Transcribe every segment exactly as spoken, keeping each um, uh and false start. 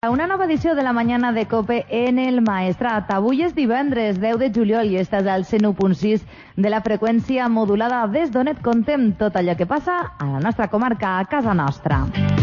Una nova edició de la Mañana de COPE en el Maestrat. Avui és divendres deu de juliol i estàs al cent u punt sis de la freqüència modulada des d'on et contem tot allò que passa a la nostra comarca, a casa nostra.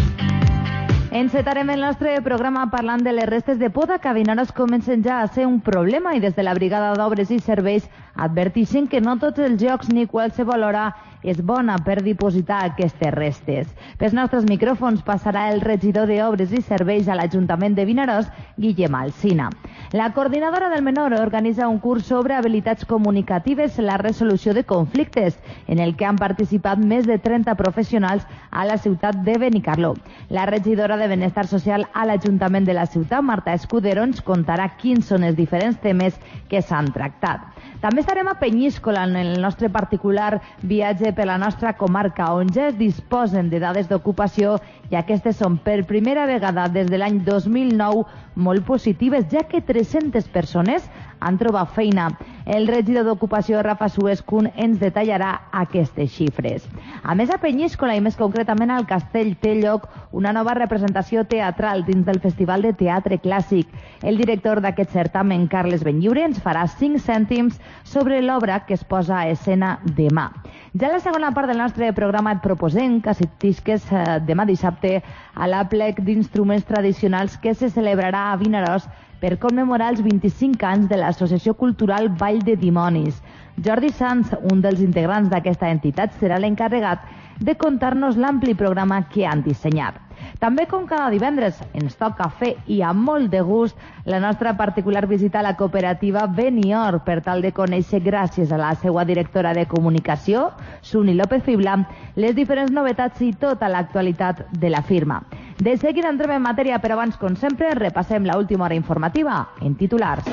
Encetarem el nostre programa parlant de les restes de poda que a Vinaròs comencen ja a ser un problema i des de la Brigada d'Obres i Serveis advertixen que no tots els llocs ni qualsevol hora és bona per dipositar aquestes restes. Pels nostres micròfons passarà el regidor d'Obres i Serveis a l'Ajuntament de Vinaròs, Guillem Alsina. La coordinadora del menor organitza un curs sobre habilitats comunicatives i la resolució de conflictes, en el que han participat més de trenta professionals a la ciutat de Benicarló. La regidora de Benestar Social a l'Ajuntament de la ciutat, Marta Escudero, ens contarà quins són els diferents temes que s'han tractat. També estarem a Penyíscola en el nostre particular viatge per la nostra comarca, on ja es disposen de dades d'ocupació i aquestes són per primera vegada des de l'any dos mil nou molt positives, ja que tres-centes persones han trobat feina. El regidor d'Ocupació, Rafa Suescun, ens detallarà aquestes xifres. A més, a Penyíscola i més concretament al Castell té lloc una nova representació teatral dins del Festival de Teatre Clàssic. El director d'aquest certamen, Carles Benlliure, ens farà cinc cèntims sobre l'obra que es posa a escena demà. Ja a la segona part del nostre programa et proposem que assistisques eh, demà dissabte a l'Aplec d'Instruments Tradicionals que se celebrarà a Vinaròs per commemorar els vint-i-cinc anys de l'Associació Cultural Vall de Dimonis. Jordi Sanz, un dels integrants d'aquesta entitat, serà l'encarregat de contar-nos l'ampli programa que han dissenyat. També, com cada divendres, ens toca fer, i amb molt de gust, la nostra particular visita a la cooperativa Benior per tal de conèixer, gràcies a la seva directora de comunicació, Suni López Fibla, les diferents novetats i tota l'actualitat de la firma. De seguida entrem en matèria, però abans, com sempre, repassem l'última hora informativa en titulars.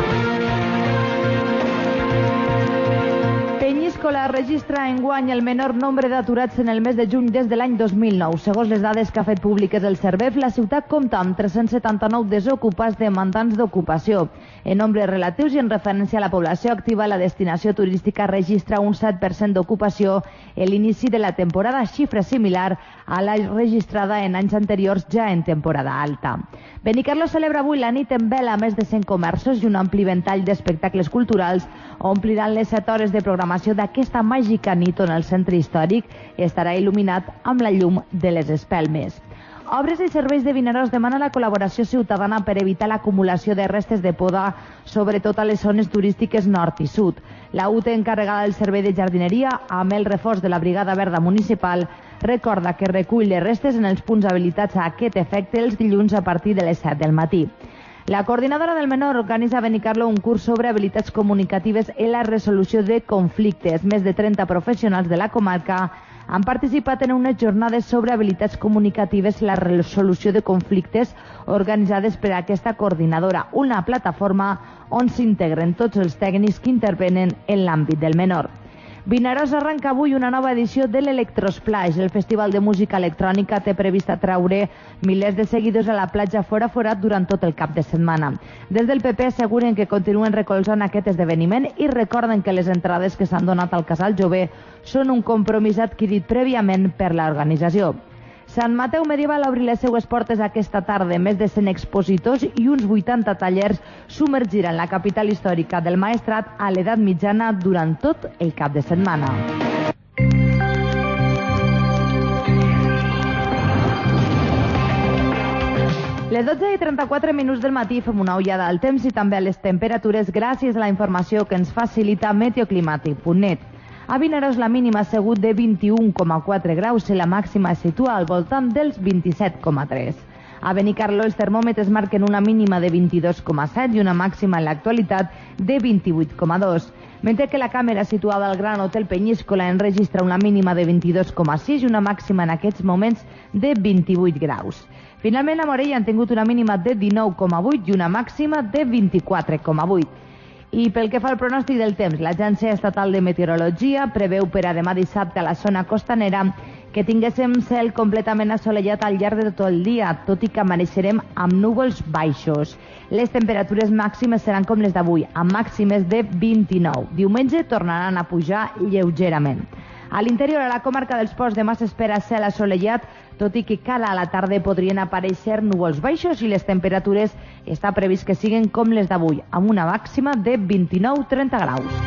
Penyíscola registra enguany el menor nombre d'aturats en el mes de juny des de l'any dos mil nou. Segons les dades que ha fet públiques el Servef, la ciutat compta amb tres-cents setanta-nou desocupats demandants d'ocupació. En nombres relatius i en referència a la població activa, la destinació turística registra un set per cent d'ocupació en l'inici de la temporada, xifra similar a la registrada en anys anteriors ja en temporada alta. Benicarló celebra avui la nit en vela a més de cent comerços i un ampli ventall d'espectacles culturals ompliran les set hores de programació d'aquesta màgica nit on el centre històric estarà il·luminat amb la llum de les espelmes. Obres i Serveis de Vinaròs demana la col·laboració ciutadana per evitar l'acumulació de restes de poda, sobretot a les zones turístiques nord i sud. La U T E, encarregada del servei de jardineria, amb el reforç de la Brigada Verda Municipal, recorda que recull les restes en els punts habilitats a aquest efecte els dilluns a partir de les set del matí. La coordinadora del menor organitza a Benicarló un curs sobre habilitats comunicatives en la resolució de conflictes. Més de trenta professionals de la comarca han participat en unes jornades sobre habilitats comunicatives i la resolució de conflictes organitzades per aquesta coordinadora, una plataforma on s'integren tots els tècnics que intervenen en l'àmbit del menor. Vinaròs arranca avui una nova edició de l'Electrosplash. El Festival de Música Electrònica té previst atraure milers de seguidors a la platja Fora Forat durant tot el cap de setmana. Des del P P asseguren que continuen recolzant aquest esdeveniment i recorden que les entrades que s'han donat al Casal Jove són un compromís adquirit prèviament per l'organització. Sant Mateu Medieval obri les seues portes aquesta tarda. Més de cent expositors i uns vuitanta tallers submergiran la capital històrica del Maestrat a l'edat mitjana durant tot el cap de setmana. Les dotze i trenta-quatre minuts del matí fem una ullada al temps i també a les temperatures gràcies a la informació que ens facilita meteoclimàtic punt net. A Vinaròs la mínima ha sigut de vint-i-un coma quatre graus i la màxima es situa al voltant dels vint-i-set coma tres. A Benicarló els termòmetres marquen una mínima de vint-i-dos coma set i una màxima en l'actualitat de vint-i-vuit coma dos, mentre que la càmera situada al Gran Hotel Penyíscola enregistra una mínima de vint-i-dos coma sis i una màxima en aquests moments de vint-i-vuit graus. Finalment, a Morella han tingut una mínima de dinou coma vuit i una màxima de vint-i-quatre coma vuit. I pel que fa al pronòstic del temps, l'Agència Estatal de Meteorologia preveu per a demà dissabte a la zona costanera que tinguéssim cel completament assolellat al llarg de tot el dia, tot i que amaneixerem amb núvols baixos. Les temperatures màximes seran com les d'avui, amb màximes de vint-i-nou. Diumenge tornaran a pujar lleugerament. A l'interior, a la comarca dels Ports, demà s'espera cel assolellat, tot i que cara a la tarda podrien aparèixer núvols baixos i les temperatures està previst que siguen com les d'avui, amb una màxima de vint-i-nou a trenta graus.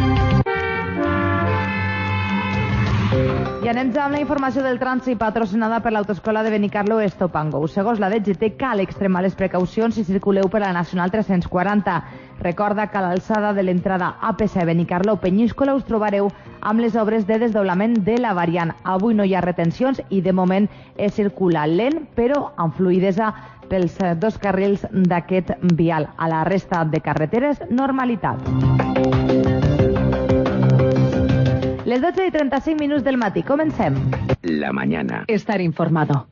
I anem ja amb la informació del trànsit patrocinada per l'autoescola de Benicarló Estopango. Segons la D G T, cal extremar les precaucions si circuleu per la Nacional tres-cents quaranta. Recorda que a l'alçada de l'entrada A P C Benicarló Penyíscola us trobareu amb les obres de desdoblament de la variant. Avui no hi ha retencions i de moment es circula lent, però amb fluïdesa pels dos carrils d'aquest vial. A la resta de carreteres, normalitat. Les dotze i trenta-cinc minuts del matí. Comencem. La mañana. Estar informado.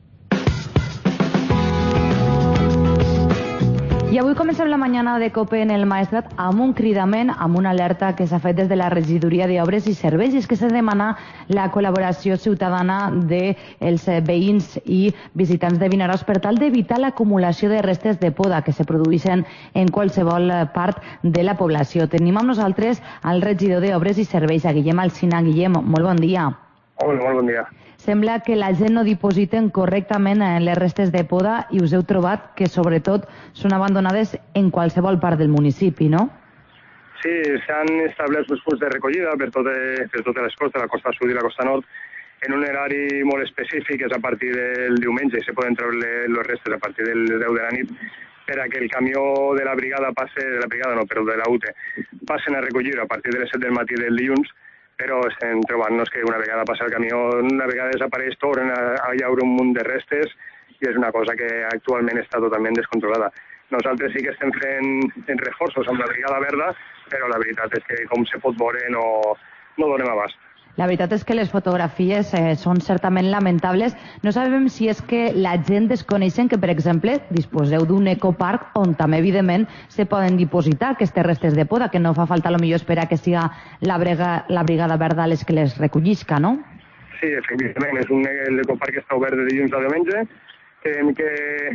I avui comencem la mañana de COPE en el Maestrat amb un cridament, amb una alerta que s'ha fet des de la Regidoria d'Obres i Serveis, i és que s'ha de demanar la col·laboració ciutadana dels veïns i visitants de Vinaròs per tal d'evitar l'acumulació de restes de poda que se produeixen en qualsevol part de la població. Tenim amb nosaltres el regidor d'Obres i Serveis, a Guillem Alsina. Guillem, molt bon dia. Hola, molt bon dia. Sembla que la gent no dipositen correctament les restes de poda i us heu trobat que, sobretot, són abandonades en qualsevol part del municipi, no? Sí, s'han establert uns punts de recollida per, tot, per totes les costes, la costa sud i la costa nord, en un horari molt específic, és a partir del diumenge, i se poden treure les restes a partir del deu de la nit, per a que el camió de la brigada passe, de la brigada no, però de la U T E, passen a recollir a partir de les set del matí del dilluns, però estem trobant-nos que una vegada passa el camió, una vegada desapareix, tornen a, a llaure un munt de restes i és una cosa que actualment està totalment descontrolada. Nosaltres sí que estem fent reforços amb la Brigada Verda, però la veritat és que, com se pot veure, no, no donem abast. La veritat és que les fotografies eh, són certament lamentables. No sabem si és que la gent desconeixen que, per exemple, disposeu d'un ecoparc on també, evidentment, se poden dipositar aquestes restes de poda, que no fa falta, potser, esperar que siga la, brega, la Brigada Verda les que les recollisca, no? Sí, efectivament, és un ecoparc que està obert de dilluns a diumenge, creiem que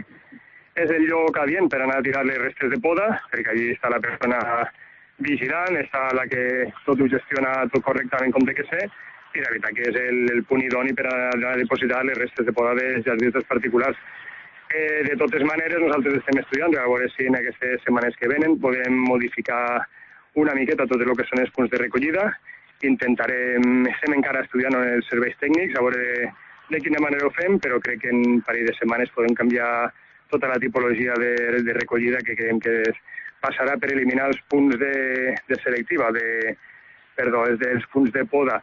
és el lloc adient per anar a tirar les restes de poda, perquè allí està la persona vigilant, està la que tot ho gestiona tot correctament com té que ser, i la veritat que és el, el punt idoni per a, a depositar les restes de poda dels jardins dels particulars. Eh, de totes maneres, nosaltres estem estudiant, a veure si en aquestes setmanes que venen podem modificar una miqueta tot el que són els punts de recollida. Intentarem, estem encara estudiant els serveis tècnics, a veure de, de quina manera ho fem, però crec que en un parell de setmanes podem canviar tota la tipologia de, de recollida que creiem que és, passarà per eliminar els punts de, de selectiva, de, perdó, dels punts de poda,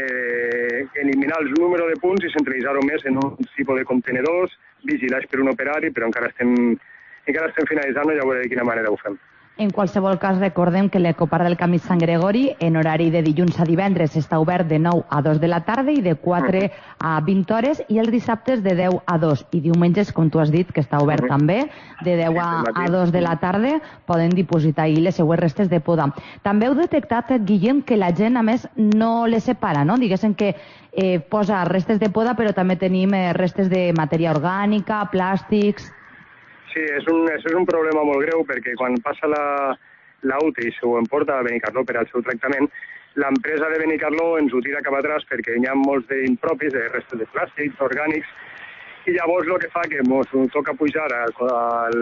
de eliminar el número de punts i centralitzar-ho més en un tipus de contenedors, vigilats per un operari, però encara estem, encara estem finalitzant-ho i a veure de quina manera ho fem. En qualsevol cas, recordem que l'Ecoparc del Camí Sant Gregori, en horari de dilluns a divendres, està obert de nou a dos de la tarda i de quatre a vint hores, i els dissabtes de deu a dos. I diumenges, com tu has dit, que està obert també, de deu a dos de la tarda, poden dipositar ahir les seues restes de poda. També heu detectat, Guillem, que la gent, a més, no les separa, no? Diguéssim que eh, posa restes de poda, però també tenim eh, restes de matèria orgànica, plàstics... Sí, és un, és un problema molt greu perquè quan passa la, la U T E i s'ho emporta a Benicarló per al seu tractament, l'empresa de Benicarló ens ho tira cap atràs perquè hi ha molts d'impropis, de restes de plàstics, orgànics, i llavors el que fa que ens toca pujar al, al,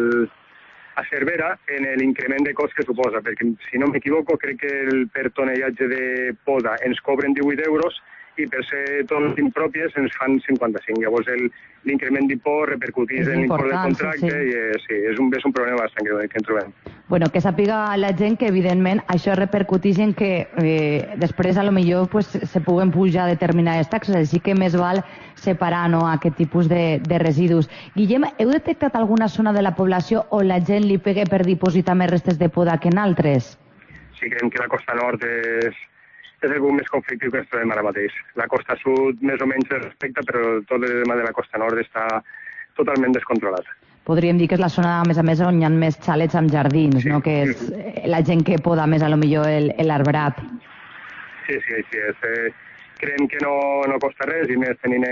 a Cervera en l'increment de cost que suposa, perquè si no m'equivoco crec que el, per tonellatge de poda ens cobren divuit euros i per ser tots impròpies ens fan cinquanta-cinc. Llavors l'increment d'impost repercutís en l'import del contracte, sí, sí. i eh, sí, és un, és un problema bastant greu que ens trobem. Bueno, que sàpiga la gent que evidentment això repercutís en que eh, després a lo millor pues, se puguen pujar determinades taxes, així que més val separar, no, aquest tipus de, de residus. Guillem, heu detectat alguna zona de la població on la gent li pegue per dipositar més restes de poda que en altres? Sí, creiem que la costa nord és és el punt més conflictiu que ens trobem ara mateix. La costa sud més o menys es respecta, però tot el tema de la costa nord està totalment descontrolat. Podríem dir que és la zona, a més a més, on hi ha més xalets amb jardins, sí, no? Que és la gent que poda més, a lo millor, l'arbrat. Sí, sí, així és. Eh, creiem que no, no costa res, i més tenint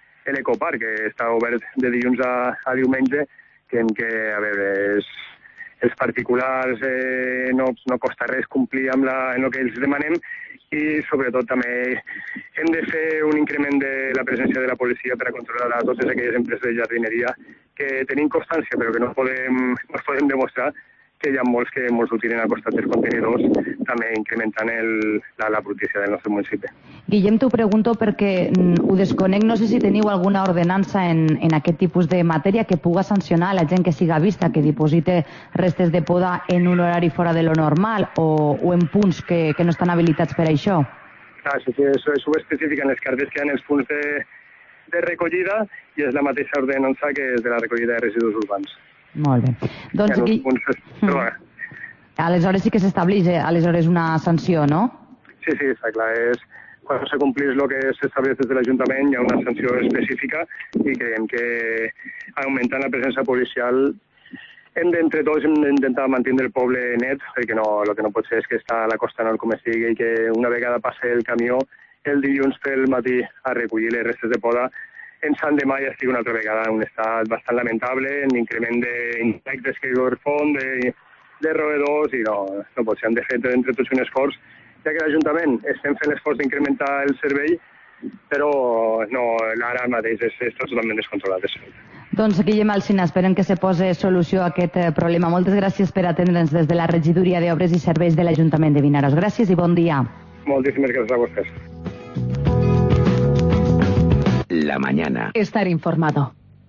l'ecoparc, que està obert de dilluns a, a diumenge, creiem que, a veure, és, els particulars eh, no, no costa res complir amb, la, amb el que els demanem, i sobretot també hem de fer un increment de la presència de la policia per a controlar a totes aquelles empreses de jardineria que tenim constància però que no podem, no podem demostrar que hi ha molts que molts ho tiren al costat dels contenidors, també incrementant el, la, la brutícia del nostre municipi. Guillem, t'ho pregunto perquè mm, ho desconec, no sé si teniu alguna ordenança en, en aquest tipus de matèria que puga sancionar a la gent que siga vista, que diposite restes de poda en un horari fora de lo normal o, o en punts que, que no estan habilitats per a això. Ah, sí, sí, això, això ho especifica en les cartes que hi ha en els punts de, de recollida i és la mateixa ordenança que és de la recollida de residus urbans. Molt bé. Doncs, Gui... punts... Però, aleshores sí que s'estableix aleshores una sanció, no? Sí, sí, està clar. És, quan se complís el que s'estableix des de l'Ajuntament hi ha una sanció específica i creiem que augmentant la presència policial hem d'entre tots hem d'intentar mantenir el poble net, perquè no, el que no pot ser és que està a la costa nord com estigui i que una vegada passi el camió el dilluns pel matí a recollir les restes de poda en Sant Demà ja estigui una altra vegada en un estat bastant lamentable, en increment d'insectes que correspon, de, de roedors, i no, no pot ser. Hem de fer entre tots un esforç, ja que l'Ajuntament estem fent l'esforç d'incrementar el servei, però no, ara mateix és, és totalment descontrolat. Doncs Guillem Alsina, esperem que se posi solució a aquest problema. Moltes gràcies per atendre'ns des de la Regidoria d'Obres i Serveis de l'Ajuntament de Vinaròs. Gràcies i bon dia. Moltíssimes gràcies a vostès. La mañana. Estar informado.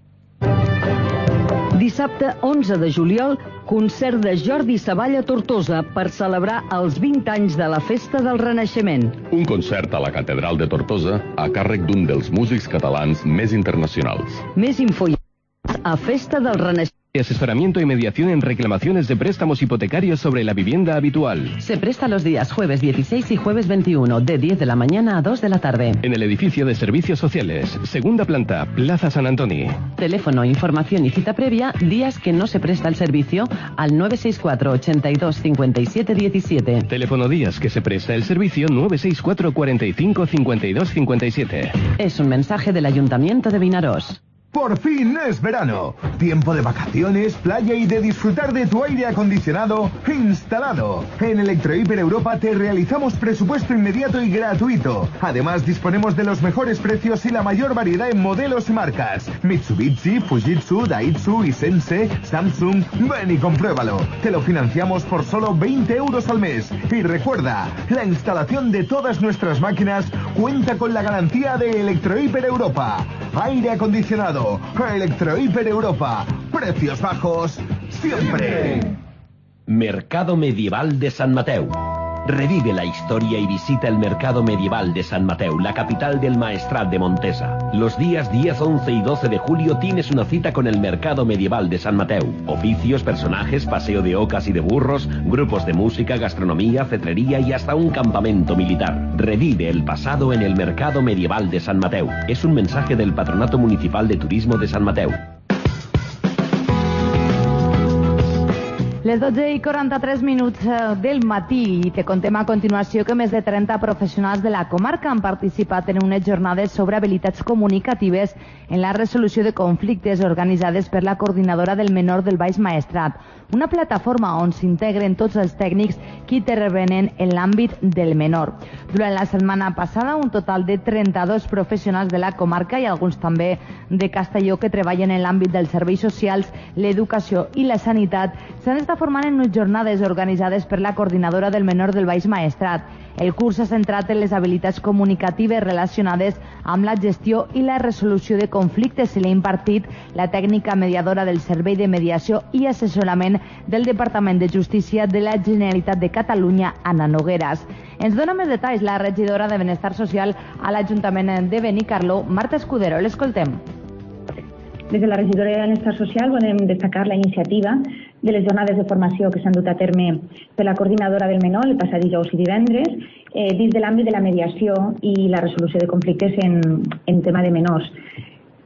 Dissabte onze de juliol, concert de Jordi Savall a Tortosa per celebrar els vint anys de la Festa del Renaixement. Un concert a la Catedral de Tortosa a càrrec d'un dels músics catalans més internacionals. Més info a Festa del Renaixement. Asesoramiento y mediación en reclamaciones de préstamos hipotecarios sobre la vivienda habitual. Se presta los días jueves dieciséis y jueves veintiuno, de diez de la mañana a dos de la tarde. En el edificio de Servicios Sociales, segunda planta, Plaza San Antonio. Teléfono, información y cita previa, días que no se presta el servicio, al nueve seis cuatro, ochenta y dos, cincuenta y siete diecisiete. Teléfono días que se presta el servicio, nueve seis cuatro, cuarenta y cinco, cincuenta y dos, cincuenta y siete. Es un mensaje del Ayuntamiento de Vinaròs. Por fin es verano. Tiempo de vacaciones, playa y de disfrutar de tu aire acondicionado instalado. En Electrohiper Europa te realizamos presupuesto inmediato y gratuito. Además, disponemos de los mejores precios y la mayor variedad en modelos y marcas. Mitsubishi, Fujitsu, Daihatsu, Hisense, Samsung. Ven y compruébalo. Te lo financiamos por solo veinte euros al mes. Y recuerda, la instalación de todas nuestras máquinas cuenta con la garantía de Electrohiper Europa. Aire acondicionado. Electrohiper Europa. Precios bajos siempre. Mercado Medieval de San Mateu. Revive la historia y visita el Mercado Medieval de San Mateu, la capital del Maestrat de Montesa. Los días diez, once y doce de julio tienes una cita con el Mercado Medieval de San Mateu. Oficios, personajes, paseo de ocas y de burros, grupos de música, gastronomía, cetrería y hasta un campamento militar. Revive el pasado en el Mercado Medieval de San Mateu. Es un mensaje del Patronato Municipal de Turismo de San Mateu. Les dotze i quaranta-tres minuts del matí i te contem a continuació que més de trenta professionals de la comarca han participat en unes jornades sobre habilitats comunicatives en la resolució de conflictes organitzades per la Coordinadora del Menor del Baix Maestrat, una plataforma on s'integren tots els tècnics que intervenen en l'àmbit del menor. Durant la setmana passada, un total de trenta-dos professionals de la comarca i alguns també de Castelló que treballen en l'àmbit dels serveis socials, l'educació i la sanitat s'han estat formant en unes jornades organitzades per la Coordinadora del Menor del Baix Maestrat. El curs s'ha centrat en les habilitats comunicatives relacionades amb la gestió i la resolució de conflictes i l'ha impartit la tècnica mediadora del Servei de Mediació i Assessorament del Departament de Justícia de la Generalitat de Catalunya, Anna Nogueras. Ens dona més detalls la regidora de Benestar Social a l'Ajuntament de Benicarló, Marta Escudero. L'escoltem. Des de la regidora de Benestar Social volem destacar la iniciativa de les jornades de formació que s'han dut a terme per la Coordinadora del Menor el passat dijous i divendres eh, dins de l'àmbit de la mediació i la resolució de conflictes en, en tema de menors.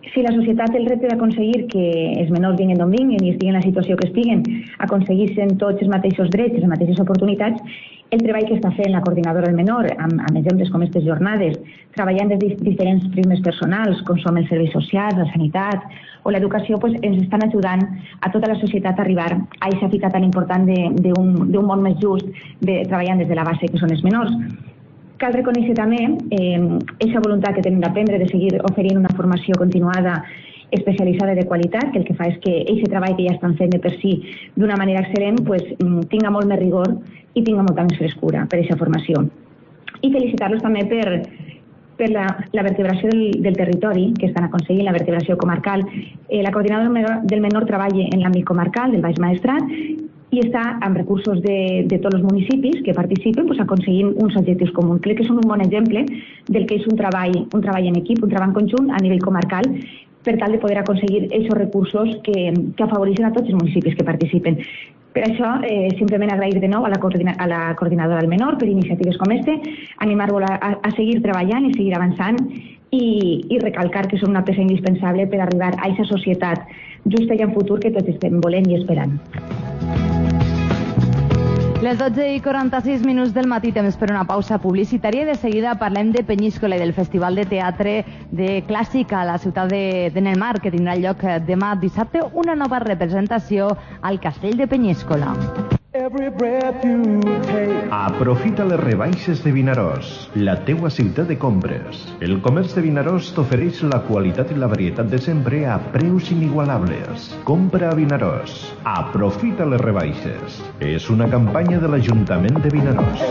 Si la societat té el repte d'aconseguir que els menors vinguin d'on vinguin i estiguin en la situació que estiguen, aconseguissin tots els mateixos drets, les mateixes oportunitats, el treball que està fent la coordinadora del menor, amb, amb exemples com aquestes jornades, treballant des de diferents prismes personals, com són els serveis socials, la sanitat o l'educació, pues, ens estan ajudant a tota la societat a arribar a aquesta fita tan important d'un món més just, de, treballant des de la base que són els menors. Cal reconèixer també aquesta eh, voluntat que tenim d'aprendre, de seguir oferint una formació continuada especialitzada de qualitat, que el que fa és que aquest treball que ja estan fent de per si d'una manera excel·lent pues, tinga molt més rigor i tinga molta més frescura per aquesta formació. I felicitar-los també per, per la, la vertebració del, del territori que estan aconseguint, la vertebració comarcal. Eh, la coordinadora del menor treballa en l'àmbit comarcal del Baix Maestrat i està amb recursos de, de tots els municipis que participen pues, aconseguint uns objectius comuns. Crec que són un bon exemple del que és un treball, un treball en equip, un treball en conjunt a nivell comarcal per tal de poder aconseguir aquests recursos que, que afavoreixen a tots els municipis que participen. Per això, eh, simplement agrair de nou a la, coordina, a la coordinadora del menor per iniciatives com este, animar-vos a, a seguir treballant i seguir avançant i, i recalcar que són una peça indispensable per arribar a aquesta societat justa i en futur que tots estem volent i esperant. Les dotze i quaranta-sis minuts del matí, temps per una pausa publicitària i de seguida parlem de Penyíscola i del Festival de Teatre de Clàssica a la ciutat de, de Nelmar, que tindrà lloc demà dissabte una nova representació al Castell de Penyíscola. Aprofita les rebaixes de Vinaròs, la teua ciutat de compres. El comerç de Vinaròs t'ofereix la qualitat i la varietat de sempre a preus inigualables. Compra a Vinaròs. Aprofita les rebaixes. És una campanya de l'Ajuntament de Vinaròs.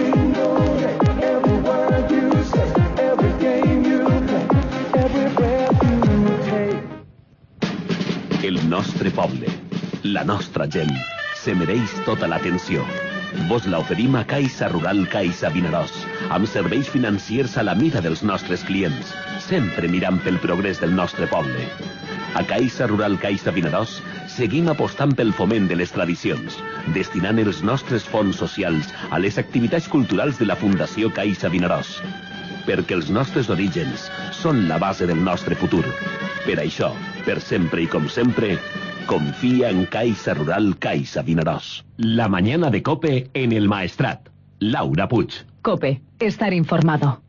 El nostre poble, la nostra gent, se mereix tota l'atenció. Vos la oferim a Caixa Rural Caixa Vinaròs, amb serveis financiers a la mida dels nostres clients, sempre mirant pel progrés del nostre poble. A Caixa Rural Caixa Vinaròs seguim apostant pel foment de les tradicions, destinant els nostres fons socials a les activitats culturals de la Fundació Caixa Vinaròs, perquè els nostres orígens són la base del nostre futur. Per això, per sempre i com sempre, confía en Caixa Rural Caixa Vinaròs. La mañana de COPE en el Maestrat. Laura Puig. COPE, estar informado.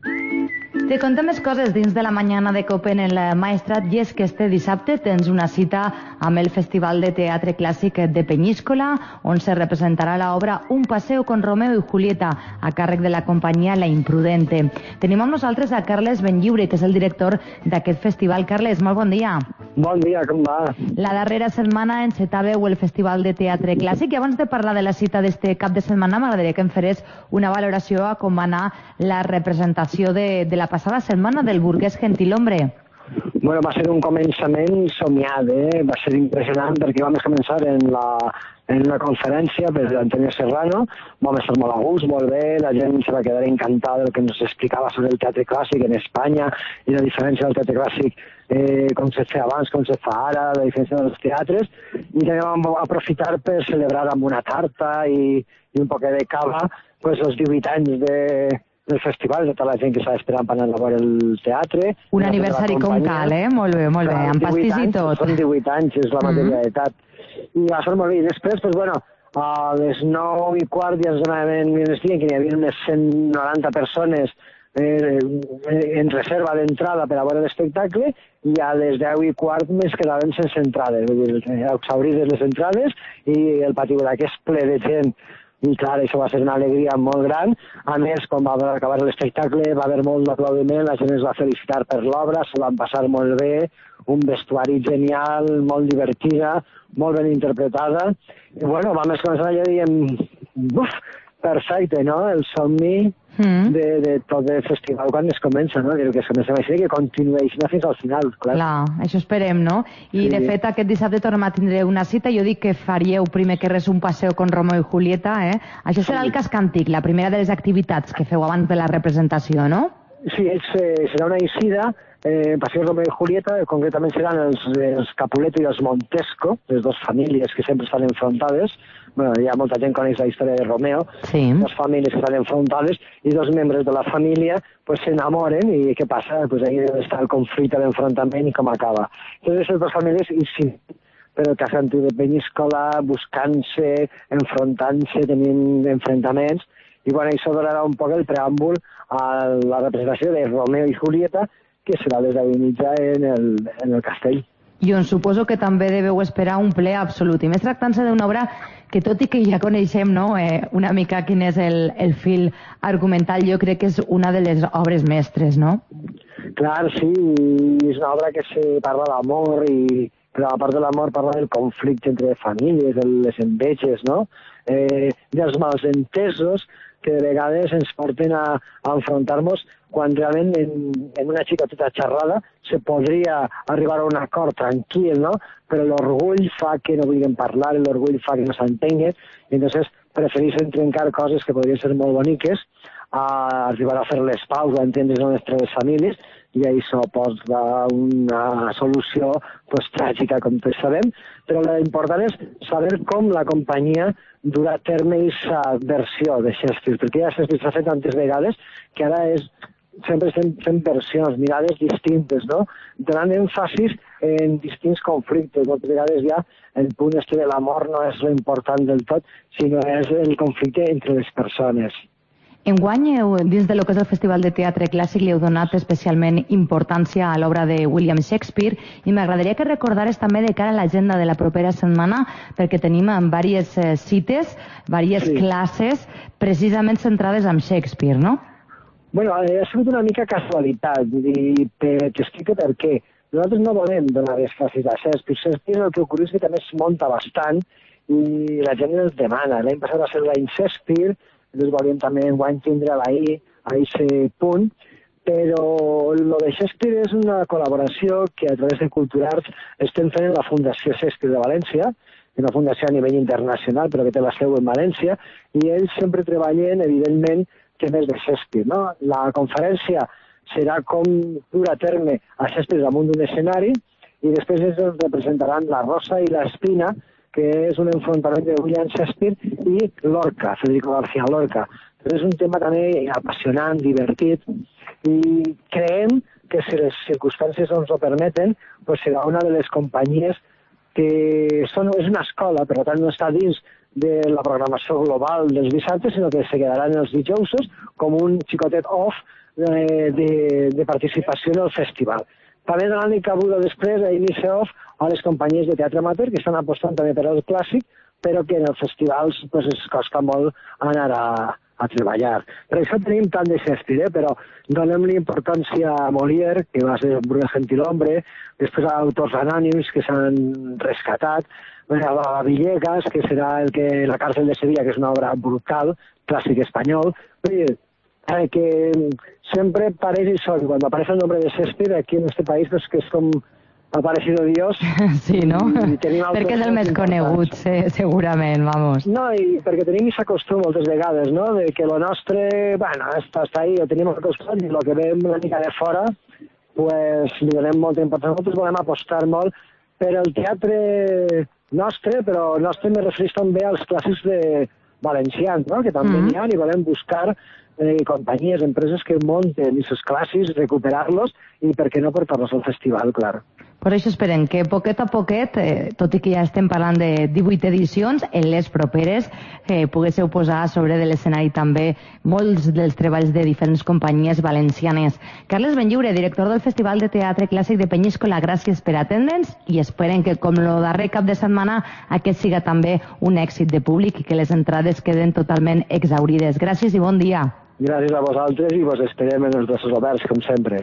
Te contem més coses dins de la mañana de COPE en el Maestrat, i és que este dissabte tens una cita amb el Festival de Teatre Clàssic de Penyíscola, on se representarà l'obra Un paseo con Romeo y Julieta, a càrrec de la companyia La Imprudente. Tenim amb nosaltres a Carles Benlliure, que és el director d'aquest festival. Carles, molt bon dia. Bon dia, com va? La darrera setmana encetàveu el Festival de Teatre Clàssic, i abans de parlar de la cita d'este cap de setmana, m'agradaria que em farés una valoració a com va anar la representació de, de la passada setmana del burguès Gentilhombre. Bueno, va ser un començament somiat, eh? Va ser impressionant perquè vam començar en, la, en una conferència per Antonio Serrano, vam estar molt a gust, molt bé, la gent se va quedar encantada del que ens explicava sobre el teatre clàssic en Espanya i la diferència del teatre clàssic eh, com se feia abans, com se fa ara, la diferència dels teatres, i també vam aprofitar per celebrar amb una tarta i, i un poc de cava pues, els divuit anys de... del festival, de tota la gent que s'ha esperant per anar a veure el teatre. Un aniversari com cal, eh? Molt bé, molt bé, amb pastís i tot. Són divuit anys, és la matèria d'edat. I va ser molt bé. I després, doncs, bueno, a les nou i quart ja ens donaven les dies que hi havia unes cent noranta persones eh, en reserva d'entrada per a veure l'espectacle, i a les deu i quart més quedaven sense entrades. Vull dir, exaurides les entrades i el pati que és ple de gent. I clar, això va ser una alegria molt gran. A més, quan va acabar l'espectacle va haver molt d'aplaudiment, la gent es va felicitar per l'obra, se van passar molt bé, un vestuari genial, molt divertida, molt ben interpretada. I bueno, vam començar allò i diem, buf, perfecte, no? El somni mm. de, de tot el festival quan es comença, no? Que es comença així, que continuï fins al final, clar. Clar, això esperem, no? I sí. De fet, aquest dissabte tornem a tindre una cita. Jo dic que faríeu primer que res un paseo con Romeo y Julieta, eh? Això serà sí. El casc antic, la primera de les activitats que feu abans de la representació, no? Sí, és, eh, serà una eixida eh, Passió Romeo i Julieta, concretament seran els, els Capuleto i els Montesco, les dues famílies que sempre estan enfrontades. Bueno, hi ha molta gent que coneix la història de Romeo, sí. Dos famílies que estan enfrontades i dos membres de la família pues, s'enamoren i què passa? Pues ahí està el conflicte, l'enfrontament i com acaba. Totes aquestes dues famílies, i sí, però que s'han de Penyíscola, buscant-se, enfrontant-se, tenint enfrontaments, i bueno, això donarà un poc el preàmbul a la representació de Romeo i Julieta, que serà des de mitjà en el, en el castell. I on suposo que també deveu esperar un ple absolut. I més tractant-se d'una obra que, tot i que ja coneixem, no, eh, una mica quin és el, el fil argumental, jo crec que és una de les obres mestres, no? Clar, sí, és una obra que se parla d'amor, i però a part de l'amor parla del conflicte entre famílies, de les enveges, no? Eh, dels malentesos que de vegades ens porten a, a enfrontar-nos quan realment en, en una xicoteta xerrada se podria arribar a un acord tranquil, no? Però l'orgull fa que no vulguin parlar, l'orgull fa que no s'entenguen, i entonces prefereixen trencar coses que podrien ser molt boniques a arribar a fer les paus o a entendre's amb les tres famílies, i això posa una solució pues, tràgica, com tots sabem, però l'important és saber com la companyia durà a terme aquesta versió de Shakespeare, perquè ja s'ha fet tantes vegades que ara és, sempre estem fent versions, mirades distintes, no? Donant èmfasis en distints conflictes. Moltes vegades ja el punt este de l'amor no és l'important del tot, sinó és el conflicte entre les persones. Enguany, dins de lo que és el Festival de Teatre Clàssic, li heu donat especialment importància a l'obra de William Shakespeare, i m'agradaria que recordares també de cara a l'agenda de la propera setmana, perquè tenim diverses eh, cites, diverses sí. classes, precisament centrades en Shakespeare, no? Bueno, ha sigut una mica casualitat, i t'explico per què. Nosaltres no volem donar les classes a Shakespeare. Shakespeare el que ocorre és que també es munta bastant i la gent els demana. L'any passat va ser l'any Shakespeare, nosaltres volíem també enguany tindre la I a aquest punt, però el de Shakespeare és una col·laboració que a través de Culturarts estem fent en la Fundació Shakespeare de València, una fundació a nivell internacional però que té la seu en València, i ells sempre treballen, evidentment, temes de Shakespeare, no? La conferència serà com dur a terme a Shakespeare damunt d'un escenari, i després ells representaran la Rosa i l'Espina, que és un enfrontament de William Shakespeare i Lorca, Federico García Lorca. Però és un tema també apassionant, divertit, i creiem que si les circumstàncies ens ho permeten, pues serà una de les companyies que són, és una escola, per tant no està dins de la programació global dels dissabtes, sinó que se quedaran els dijousos com un xicotet off de, de, de participació en el festival. També donant cabuda després a inici off a les companyies de teatre amateur que estan apostant també per al clàssic, però que en els festivals pues, es costa molt anar a, a treballar. Per això tenim tant de Shakespeare, eh? Però donem-li importància a Molière, que va ser Bruno Gentilhombre, després a autors anònims que s'han rescatat, a Villegas, que serà el que la càrcel de Sevilla, que és una obra brutal, clàssic espanyol, eh, que sempre pareix això, quan aparece el nombre de Shakespeare aquí en este país, pues, que és com ha aparecido Dios. Sí, no? Perquè és el més conegut, sí, segurament, vamos. No, i perquè tenim aquest costum moltes vegades, no?, de que lo nostre, bueno, està, està ahí, ho tenim al costat, i el que ve una mica de fora, pues li donem molta importància. Nosaltres volem apostar molt per el teatre nostre, però nostre me refereix també als clàssics de valencians, no?, que també n'hi ha, i volem buscar eh, companyies, empreses que munten aquests clàssics, recuperar-los, i per què no portar-los al festival, clar. Per això esperem que poquet a poquet, eh, tot i que ja estem parlant de divuit edicions, en les properes eh, poguéssiu posar sobre de l'escenari també molts dels treballs de diferents companyies valencianes. Carles Benlliure, director del Festival de Teatre Clàssic de Penyíscola, gràcies per atendre'ns, i esperem que, com el darrer cap de setmana, aquest siga també un èxit de públic i que les entrades queden totalment exhaurides. Gràcies i bon dia. Gràcies a vosaltres i vos esperem en els braços oberts, com sempre.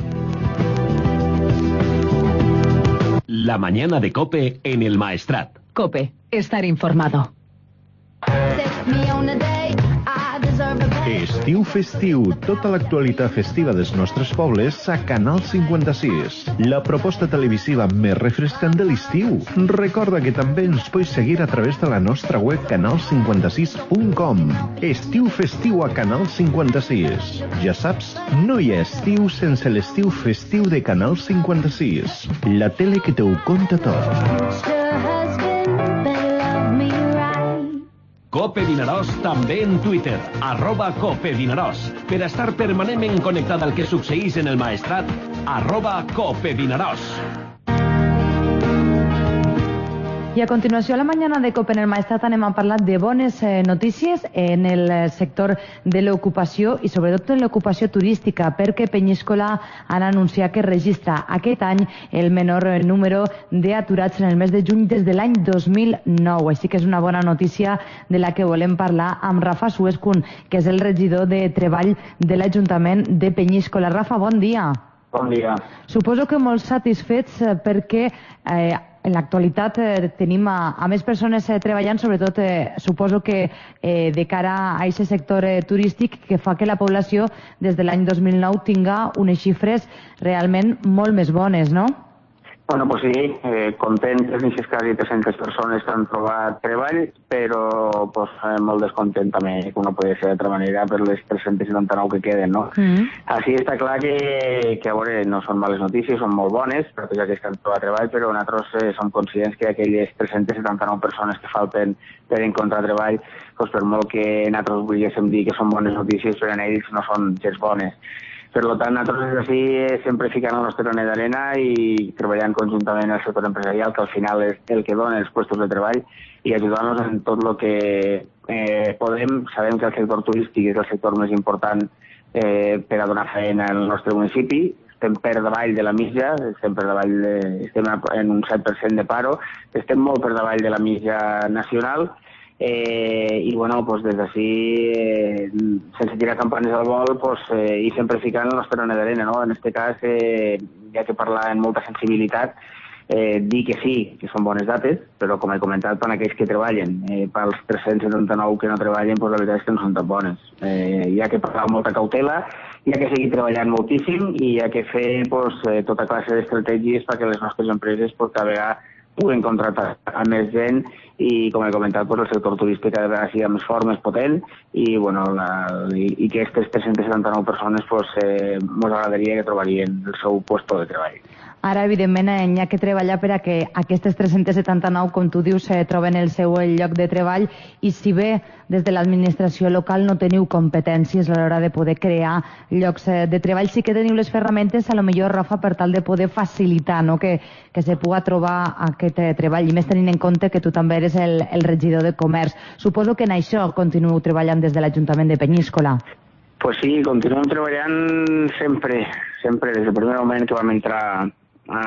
La mañana de COPE en el Maestrat. COPE, estar informado. Set me on a day, I Estiu festiu, tota l'actualitat festiva dels nostres pobles a Canal cinquanta-sis. La proposta televisiva més refrescant de l'estiu. Recorda que també ens pots seguir a través de la nostra web canal cinquanta sis punt com. Estiu festiu a Canal cinquanta-sis. Ja saps, no hi ha estiu sense l'estiu festiu de Canal cinquanta-sis. La tele que te ho conta tot. Cope Vinaròs també en Twitter, arroba Cope Vinaròs. Per estar permanentment connectat al que succeís en el Maestrat, arroba Cope Vinaròs. I a continuació, a la mañana de COPE en el Maestrat anem a parlar de bones eh, notícies en el sector de l'ocupació i sobretot en l'ocupació turística, perquè Penyíscola han anunciat que registra aquest any el menor número d'aturats en el mes de juny des de l'any dos mil nou. Així que és una bona notícia de la que volem parlar amb Rafa Suescun, que és el regidor de Treball de l'Ajuntament de Penyíscola. Rafa, bon dia. Bon dia. Suposo que molt satisfets perquè eh, en l'actualitat eh, tenim a, a més persones eh, treballant, sobretot eh, suposo que eh, de cara a aquest sector eh, turístic que fa que la població des de l'any dos mil nou tinga unes xifres realment molt més bones, no? Bueno, pues sí, eh, contentes, n'hi quasi tres-centes persones que han trobat treball, però pues, eh, molt descontent també, com no podia ser d'altra manera, per les tres-centes setanta-nou que queden, no? Mm. Així està clar que, que, a veure, no són males notícies, són molt bones per tots aquells que han trobat treball, però nosaltres eh, som conscients que aquelles tres-centes setanta-nou persones que falten per encontrar treball, pues, per molt que nosaltres volguéssim dir que són bones notícies, però en ells no són gens bones. Per tant, nosaltres així sempre ficant el nostre granet d'arena i treballant conjuntament al sector empresarial, que al final és el que dona els puestos de treball, i ajudant-nos en tot el que eh, podem. Sabem que el sector turístic és el sector més important eh, per a donar feina al nostre municipi. Estem per davall de la mitja, estem, per davall de, estem en un set per cent de paro, estem molt per davall de la mitja nacional. Eh, i bueno, pues des d'ací, eh, sense tirar campanes al vol, pues, eh, i sempre ficant el nostre granet d'arena, no? En aquest cas, eh, ja que parlar amb molta sensibilitat, eh, dir que sí, que són bones dates, però com he comentat, per aquells que treballen, eh, pels tres-cents setanta-nou que no treballen, pues, la veritat és que no són tan bones. Eh, hi ha que parlar amb molta cautela, hi ha que seguir treballant moltíssim i hi ha que fer pues, eh, tota classe d'estratègies perquè les nostres empreses pues, cada vegada puguen contratar a més gent i, com he comentat, pues, el sector turístic cada vegada sigui més fort, més potent i, bueno, la, i, i que aquestes tres-centes setanta-nou persones pues, eh, mos agradaria que trobarien el seu puesto de treball. Ara, evidentment, hi ha que treballar per a que aquestes tres-centes setanta-nou, com tu dius, eh, troben el seu lloc de treball i si bé des de l'administració local no teniu competències a l'hora de poder crear llocs eh, de treball, sí que teniu les ferramentes, a lo millor, Rafa, per tal de poder facilitar no? que, que se pugui trobar aquest eh, treball, i més tenint en compte que tu també eres el, el regidor de Comerç. Suposo que en això continueu treballant des de l'Ajuntament de Penyíscola. Pues sí, continuem treballant sempre, sempre, des del primer moment que vam entrar a,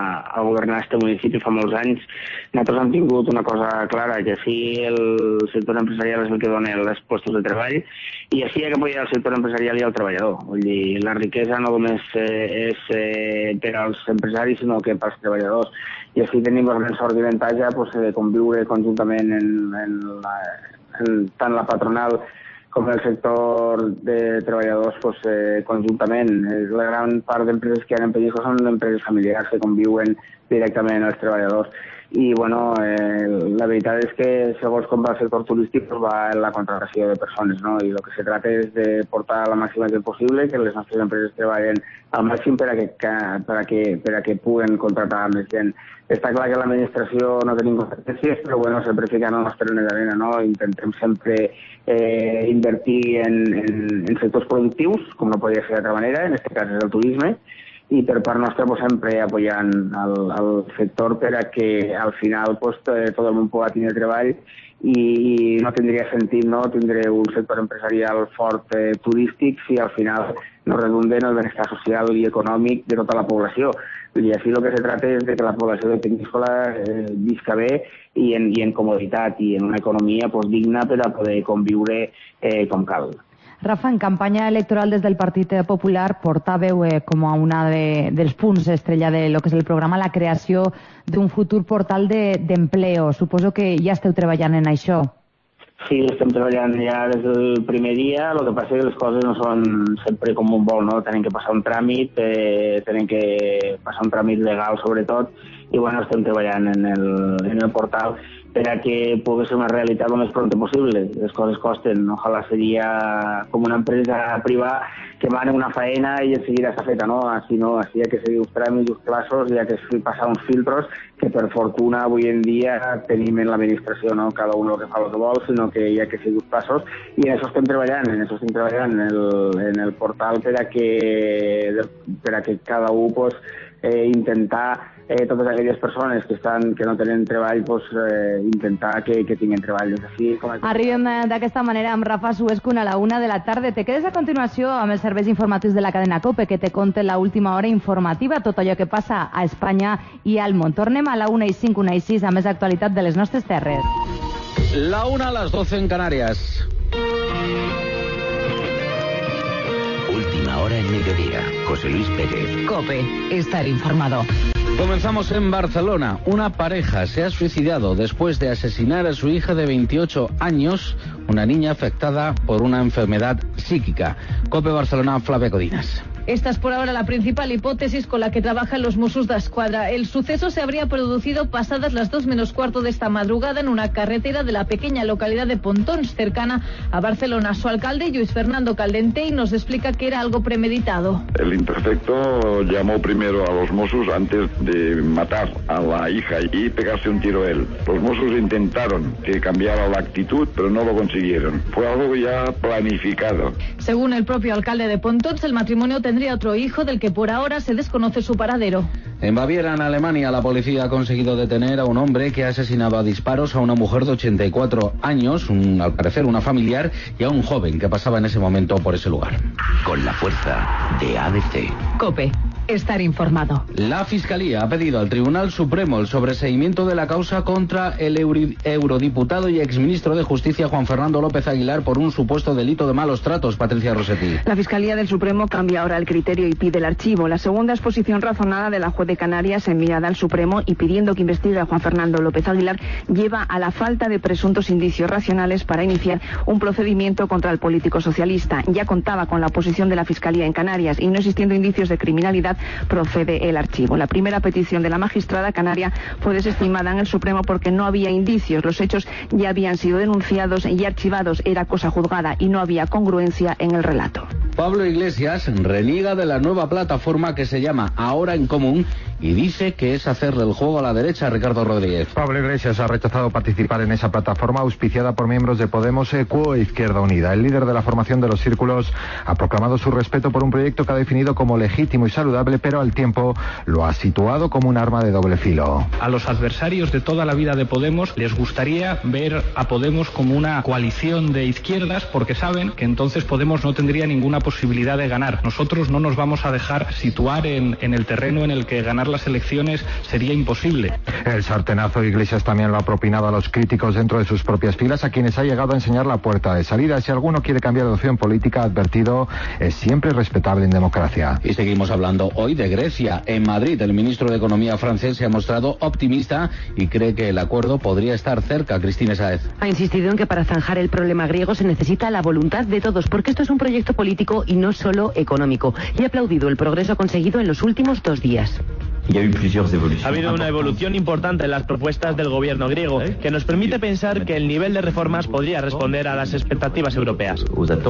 a governar este municipi fa molts anys. Nosaltres hem tingut una cosa clara, que sí el sector empresarial és el que dona els puestos de treball i així hi ha que apoyar el sector empresarial i el treballador. Vull dir, la riquesa no només eh, és eh, per als empresaris, sinó que pels treballadors. I així tenim la gran sort i avantatge pues, de conviure conjuntament en, en, la, en tant la patronal com el sector de treballadors pues, eh, conjuntament. La gran part d'empreses que hi ha en Penyíscola són empreses familiars que conviuen directament els treballadors. I bueno, eh, la veritat és que segons com va el sector turístic pues, va en la contratació de persones, no? I el que se trata és de portar la màxima gent possible, que les nostres empreses treballen al màxim per a que, per a que, per a que puguen contratar més gent. Està clar que l'administració no tenim competències, però bueno, sempre ficant el nostre granet d'arena, no? Intentem sempre eh, invertir en, en, en sectors productius, com no podia ser d'altra manera, en aquest cas és el turisme, i per part nostra pues, sempre apoyant el, el sector per a que al final pues, tot el món pugui tenir treball i, i no tindria sentit no tindre un sector empresarial fort eh, turístic si al final no redunda en el benestar social i econòmic de tota la població. I així el que se trata és de que la població de Penyíscola eh, visca bé i en, i en comoditat i en una economia pues, digna per a poder conviure eh, com cal. Rafa, en campanya electoral des del Partit Popular portàveu eh, com a una de, dels punts estrella de lo que és el programa la creació d'un futur portal d'empleo. De, Suposo que ja esteu treballant en això. Sí, estem treballant ja des del primer dia, el que passa és que les coses no són sempre com un vol, no? Tenen que passar un tràmit, eh, tenen que passar un tràmit legal sobretot, i bueno, estem treballant en el, en el portal per a que pugui ser una realitat el més pront possible. Les coses costen, ojalà seria com una empresa privada que mana una faena i en seguida està feta, no? Així no, així hi ha que seguir uns tràmits, uns plaços, hi ha que passar uns filtros que per fortuna avui en dia tenim en l'administració, no? Cada un el que fa el que vol, sinó que hi ha que seguir uns passos i en això estem treballant, en això estem treballant en el, en el portal per a que, per a que cada un pues, eh, intentar eh, totes aquelles persones que, estan, que no tenen treball, pues, eh, intentar que, que tinguin treball. Així, com a... Arribem d'aquesta manera amb Rafa Suescun a la una de la tarda. Te quedes a continuació amb els serveis informatius de la cadena COPE, que te conten la última hora informativa, tot allò que passa a Espanya i al món. Tornem a la una i cinc, una i sis, a més actualitat de les nostres terres. La una a las doce en Canarias. Última hora en mediodía. José Luis Pérez. COPE, estar informado. Comenzamos en Barcelona. Una pareja se ha suicidado después de asesinar a su hija de veintiocho años, una niña afectada por una enfermedad psíquica. COPE Barcelona, Flavia Codinas. Esta es por ahora la principal hipótesis con la que trabajan los Mossos d'Esquadra. El suceso se habría producido pasadas las dos menos cuarto de esta madrugada en una carretera de la pequeña localidad de Pontons, cercana a Barcelona. Su alcalde, Luis Fernando Caldentey, nos explica que era algo premeditado. El imperfecto llamó primero a los Mossos antes de matar a la hija y pegarse un tiro él. Los Mossos intentaron que cambiara la actitud, pero no lo consiguieron. Fue algo ya planificado. Según el propio alcalde de Pontons, el matrimonio tendría otro hijo del que por ahora se desconoce su paradero. En Baviera, en Alemania, la policía ha conseguido detener a un hombre que ha asesinado a disparos a una mujer de ochenta y cuatro años, un, al parecer una familiar, y a un joven que pasaba en ese momento por ese lugar. Con la fuerza de A D C. COPE, estar informado. La Fiscalía ha pedido al Tribunal Supremo el sobreseimiento de la causa contra el euri, eurodiputado y exministro de Justicia Juan Fernando López Aguilar por un supuesto delito de malos tratos. Patricia Rossetti. La Fiscalía del Supremo cambia ahora el criterio y pide el archivo. La segunda exposición razonada de la juez de Canarias enviada al Supremo y pidiendo que investigue a Juan Fernando López Aguilar lleva a la falta de presuntos indicios racionales para iniciar un procedimiento contra el político socialista. Ya contaba con la oposición de la Fiscalía en Canarias y no existiendo indicios de criminalidad procede el archivo. La primera petición de la magistrada canaria fue desestimada en el Supremo porque no había indicios. Los hechos ya habían sido denunciados y archivados. Era cosa juzgada y no había congruencia en el relato. Pablo Iglesias reniega de la nueva plataforma que se llama Ahora en Común y dice que es hacerle el juego a la derecha. Ricardo Rodríguez. Pablo Iglesias ha rechazado participar en esa plataforma auspiciada por miembros de Podemos, Equo e Izquierda Unida. El líder de la formación de los círculos ha proclamado su respeto por un proyecto que ha definido como legítimo y saludable, pero al tiempo lo ha situado como un arma de doble filo. A los adversarios de toda la vida de Podemos les gustaría ver a Podemos como una coalición de izquierdas porque saben que entonces Podemos no tendría ninguna posibilidad de ganar. Nosotros no nos vamos a dejar situar en, en el terreno en el que ganar las elecciones sería imposible. El sartenazo Iglesias también lo ha propinado a los críticos dentro de sus propias filas, a quienes ha llegado a enseñar la puerta de salida. Si alguno quiere cambiar de opción política, ha advertido, es siempre respetable en democracia. Y seguimos hablando hoy de Grecia. En Madrid, el ministro de Economía francés se ha mostrado optimista y cree que el acuerdo podría estar cerca. Cristina Sáez. Ha insistido en que para zanjar el problema griego se necesita la voluntad de todos, porque esto es un proyecto político y no solo económico. Y ha aplaudido el progreso conseguido en los últimos dos días. Ha habido una evolución importante en las propuestas del gobierno griego que nos permite pensar que el nivel de reformas podría responder a las expectativas europeas.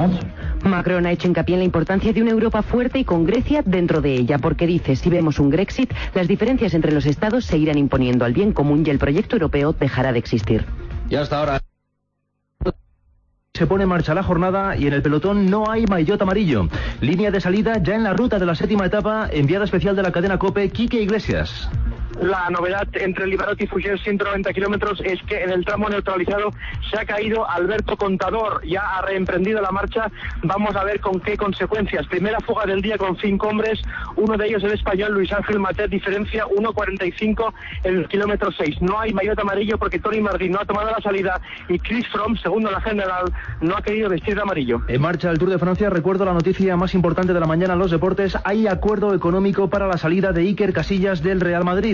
Macron ha hecho hincapié en la importancia de una Europa fuerte y con Grecia dentro de ella, porque dice, si vemos un Grexit, las diferencias entre los estados se irán imponiendo al bien común y el proyecto europeo dejará de existir. Y hasta ahora se pone en marcha la jornada y en el pelotón no hay maillot amarillo. Línea de salida ya en la ruta de la séptima etapa, enviada especial de la cadena COPE, Quique Iglesias. La novedad entre Libarot y Fugger, ciento noventa kilómetros, es que en el tramo neutralizado se ha caído Alberto Contador, ya ha reemprendido la marcha. Vamos a ver con qué consecuencias. Primera fuga del día con cinco hombres, uno de ellos el español Luis Ángel Matet, diferencia uno cuarenta y cinco en el kilómetro seis. No hay maillot amarillo porque Tony Martín no ha tomado la salida y Chris Froome, segundo en la general, no ha querido vestir de amarillo. En marcha el Tour de Francia, recuerdo la noticia más importante de la mañana en los deportes, hay acuerdo económico para la salida de Iker Casillas del Real Madrid.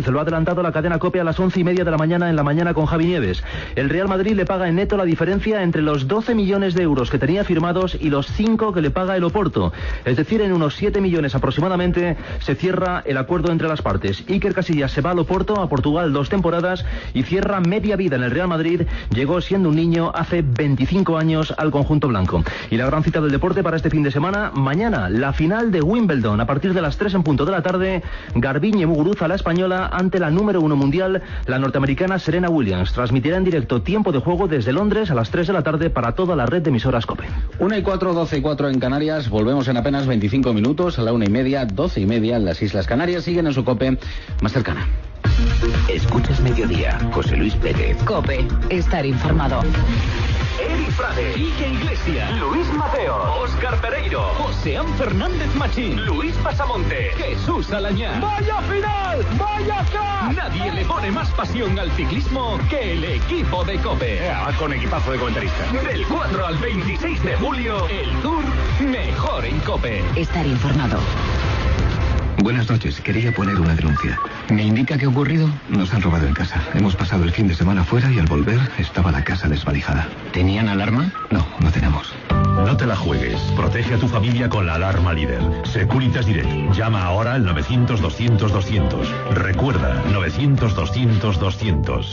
Lo ha adelantado la cadena COPE a las once y media de la mañana en La Mañana con Javi Nieves. El Real Madrid le paga en neto la diferencia entre los doce millones de euros que tenía firmados y los cinco que le paga el Oporto. Es decir, en unos siete millones aproximadamente se cierra el acuerdo entre las partes. Iker Casillas se va al Oporto, a Portugal, dos temporadas y cierra media vida en el Real Madrid. Llegó siendo un niño hace veinticinco años al conjunto blanco. Y la gran cita del deporte para este fin de semana, mañana, la final de Wimbledon. A partir de las tres en punto de la tarde, Garbiñe Muguruza, la española, ante la número uno mundial, la norteamericana Serena Williams. Transmitirá en directo Tiempo de Juego desde Londres a las tres de la tarde para toda la red de emisoras COPE. Una y cuatro, doce y cuatro en Canarias. Volvemos en apenas veinticinco minutos. A la una y media, doce y media en las Islas Canarias. Siguen en su COPE más cercana. Escuchas Mediodía. José Luis Pérez. COPE. Estar informado. Eric Frade, Ike Iglesias, Luis Mateo, Óscar Pereiro, Joseán Fernández Machín, Luis Pasamonte, Jesús Alañá. ¡Vaya final! ¡Vaya acá! Nadie le pone más pasión al ciclismo que el equipo de COPE. Ya, con equipazo de comentaristas. Del cuatro al veintiséis de julio, el Tour mejor en COPE. Estar informado. Buenas noches, quería poner una denuncia. ¿Me indica qué ha ocurrido? Nos han robado en casa. Hemos pasado el fin de semana fuera y al volver estaba la casa desvalijada. ¿Tenían alarma? No, no tenemos. No te la juegues. Protege a tu familia con la alarma líder. Securitas Direct. Llama ahora al novecientos doscientos doscientos. Recuerda, novecientos doscientos doscientos.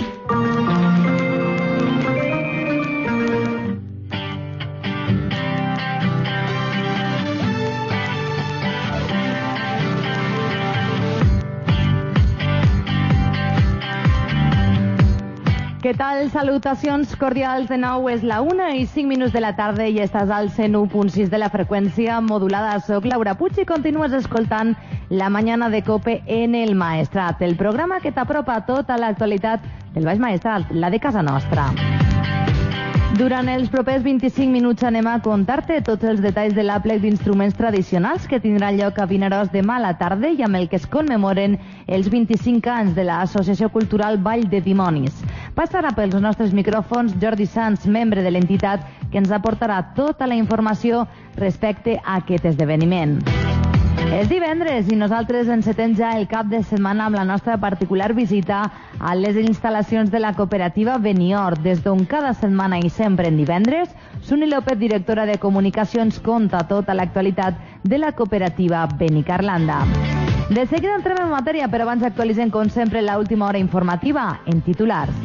Què tal? Salutacions cordials de nou. És la una i cinc minuts de la tarda i estàs al cent u punt sis de la freqüència modulada. Soc Laura Puig i continues escoltant La Mañana de COPE en el Maestrat, el programa que t'apropa tota l'actualitat del Baix Maestrat, la de casa nostra. Durant els propers vint-i-cinc minuts anem a contar-te tots els detalls de l'àplec d'instruments tradicionals que tindrà lloc a Vinaròs demà a la tarda i amb el que es commemoren els vint-i-cinc anys de l'Associació Cultural Vall de Dimonis. Passarà pels nostres micròfons Jordi Sans, membre de l'entitat, que ens aportarà tota la informació respecte a aquest esdeveniment. És divendres i nosaltres encetem ja el cap de setmana amb la nostra particular visita a les instal·lacions de la cooperativa Benior, des d'on cada setmana i sempre en divendres, Suni López, directora de comunicacions, conta tota l'actualitat de la cooperativa Benicarlanda. De seguida entrem en matèria, però abans actualitzem com sempre l'última hora informativa en titulars.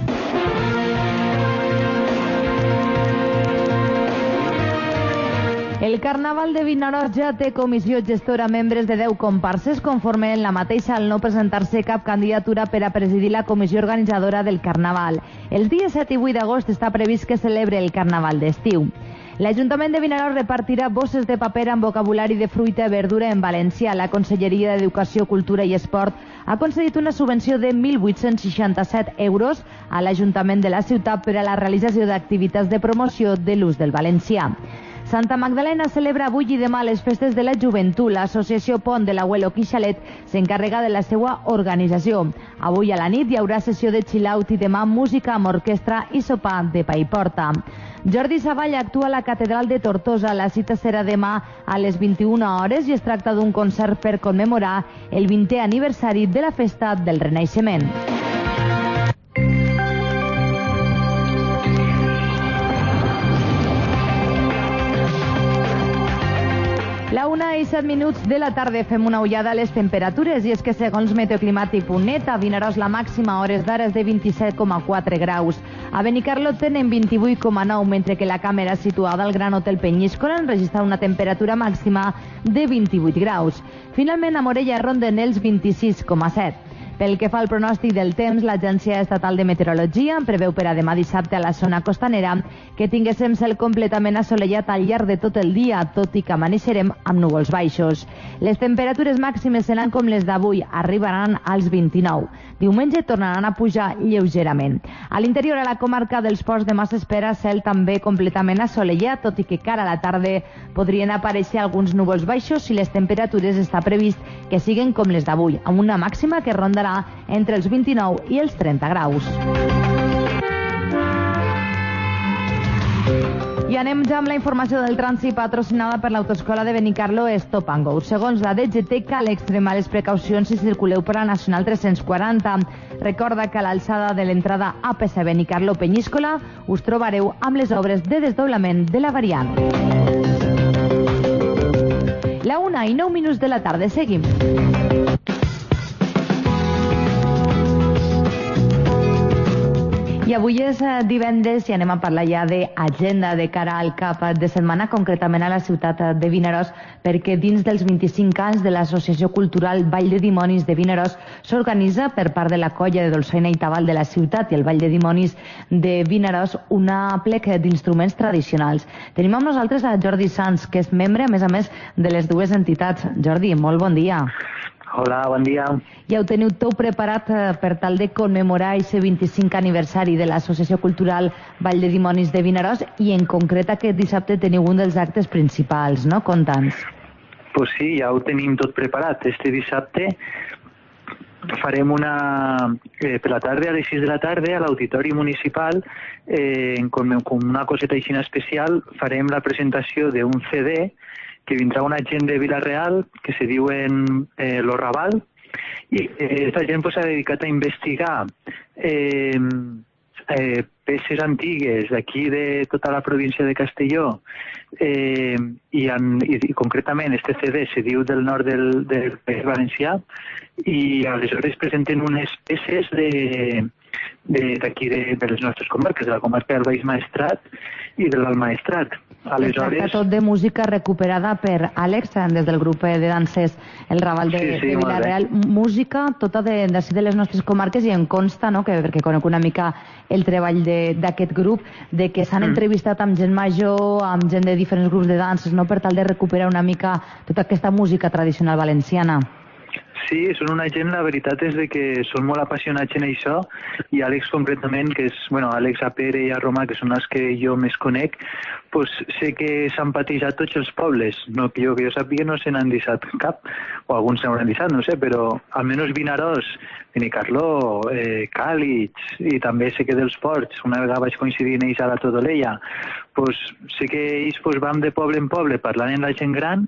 El Carnaval de Vinaròs ja té comissió gestora, membres de deu comparses, conforme en la mateixa al no presentar-se cap candidatura per a presidir la comissió organitzadora del Carnaval. Els dies set i vuit d'agost està previst que celebre el Carnaval d'estiu. L'Ajuntament de Vinaròs repartirà bosses de paper amb vocabulari de fruita i verdura en valencià. La Conselleria d'Educació, Cultura i Esport ha concedit una subvenció de mil vuit-cents seixanta-set euros a l'Ajuntament de la ciutat per a la realització d'activitats de promoció de l'ús del valencià. Santa Magdalena celebra avui i demà les festes de la joventut. L'Associació Pont de l'Abuelo Quixalet s'encarrega de la seva organització. Avui a la nit hi haurà sessió de chill-out i demà música amb orquestra i sopar de pa i porta. Jordi Savall actua a la Catedral de Tortosa. La cita serà demà a les vint-i-una hores i es tracta d'un concert per commemorar el vintè aniversari de la festa del Renaixement. La una i set minuts de la tarda fem una ullada a les temperatures i és que segons meteoclimàtic punt net a Vinaròs la màxima a hores d'ara és de vint-i-set coma quatre graus. A Benicarló tenen vint-i-vuit coma nou, mentre que la càmera situada al Gran Hotel Penyíscola enregistra una temperatura màxima de vint-i-vuit graus. Finalment a Morella ronden els vint-i-sis coma set. Pel que fa al pronòstic del temps, l'Agència Estatal de Meteorologia preveu per a demà dissabte a la zona costanera que tinguéssim cel completament assolellat al llarg de tot el dia, tot i que amaneixerem amb núvols baixos. Les temperatures màximes seran com les d'avui, arribaran als vint-i-nou. Diumenge tornaran a pujar lleugerament. A l'interior, a la comarca dels Ports, demà s'espera cel també completament assolellat, tot i que cara a la tarda podrien aparèixer alguns núvols baixos i les temperatures està previst que siguen com les d'avui, amb una màxima que rondarà entre els vint-i-nou i els trenta graus. I anem ja amb la informació del trànsit patrocinada per l'autoescola de Benicarló Stop and Go. Segons la D G T, cal extremar les precaucions si circuleu per la Nacional tres-cents quaranta. Recorda que a l'alçada de l'entrada A P C Benicarló Penyíscola us trobareu amb les obres de desdoblament de la variant. La una i nou minuts de la tarda. Seguim. I avui és divendres i anem a parlar ja d'agenda de cara al cap de setmana, concretament a la ciutat de Vinaròs, perquè dins dels vint-i-cinc anys de l'Associació Cultural Vall de Dimonis de Vinaròs s'organitza per part de la colla de dolçaina i tabal de la ciutat i el Vall de Dimonis de Vinaròs una plec d'instruments tradicionals. Tenim amb nosaltres a Jordi Sans, que és membre, a més a més, de les dues entitats. Jordi, molt bon dia. Hola, bon dia. Ja ho teniu tot preparat per tal de commemorar aquest vint-i-cinc aniversari de l'Associació Cultural Vall de Dimonis de Vinaròs i en concret aquest dissabte teniu un dels actes principals, no? Conta'ns. Pues sí, ja ho tenim tot preparat. Este dissabte farem una... Eh, per la tarda, a les sis de la tarda, a l'Auditori Municipal, eh, com, com una coseta així especial, farem la presentació d'un C D que vindrà una gent de Vila-real que se diuen eh, Lo Raval, i aquesta eh, gent pues, s'ha dedicat a investigar eh, eh, peces antigues d'aquí de tota la província de Castelló, eh, i, en, i, i concretament este C D se diu del nord del, del País Valencià, i aleshores presenten unes peces de d'aquí de, de, de les nostres comarques, de la comarca del Baix Maestrat i de l'Alt Maestrat. Aleshores... Es tracta tot de música recuperada per Àlex, des del grup de danses El Raval de, sí, sí, de Vila-real. Música tota de, de, de les nostres comarques, i em consta, no?, que, perquè conec una mica el treball d'aquest grup, de que s'han mm. entrevistat amb gent major, amb gent de diferents grups de danses, no?, per tal de recuperar una mica tota aquesta música tradicional valenciana. Sí, són una gent, la veritat és de que són molt apassionats en això, i Àlex concretament, que és, bueno, Àlex, a Pere i a Roma, que són els que jo més conec, pues sé que s'han patejat tots els pobles, no, que jo, que jo sàpiga no se n'han deixat cap, o alguns s'hauran deixat, no sé, però almenys Vinaròs, Benicarló, eh, Càlix, i també sé que dels Ports, una vegada vaig coincidir en ells a la Todolella, pues sé que ells pues, van de poble en poble parlant amb la gent gran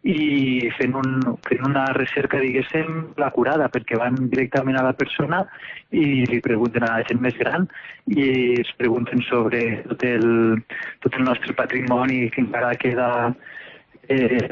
i fent, un, fent una recerca, diguéssim, la curada, perquè van directament a la persona i li pregunten a la gent més gran i es pregunten sobre tot el, tot el nostre patrimoni que encara queda eh,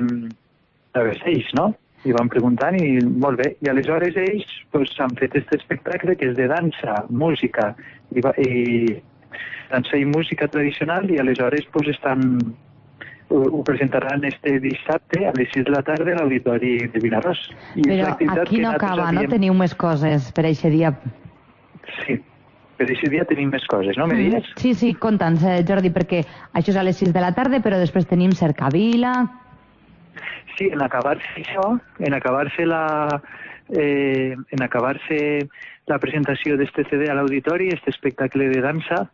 a veure, ells, no? I van preguntant i molt bé. I aleshores ells pues, han fet aquest espectacle que és de dansa, música i, i dansa i música tradicional, i aleshores pues, estan, ho, ho presentaran este dissabte a les sis de la tarda a l'Auditori de Vinaròs. I però aquí no acaba, havíem... no? Teniu més coses per aquest dia. Sí, per aquest dia tenim més coses, no? Me dius? Sí, sí, conta'ns, eh, Jordi, perquè això és a les sis de la tarda, però després tenim cercavila... Sí, en acabar-se això, en acabar-se la, eh, en acabar-se la presentació d'este C D a l'auditori, este espectacle de dansa,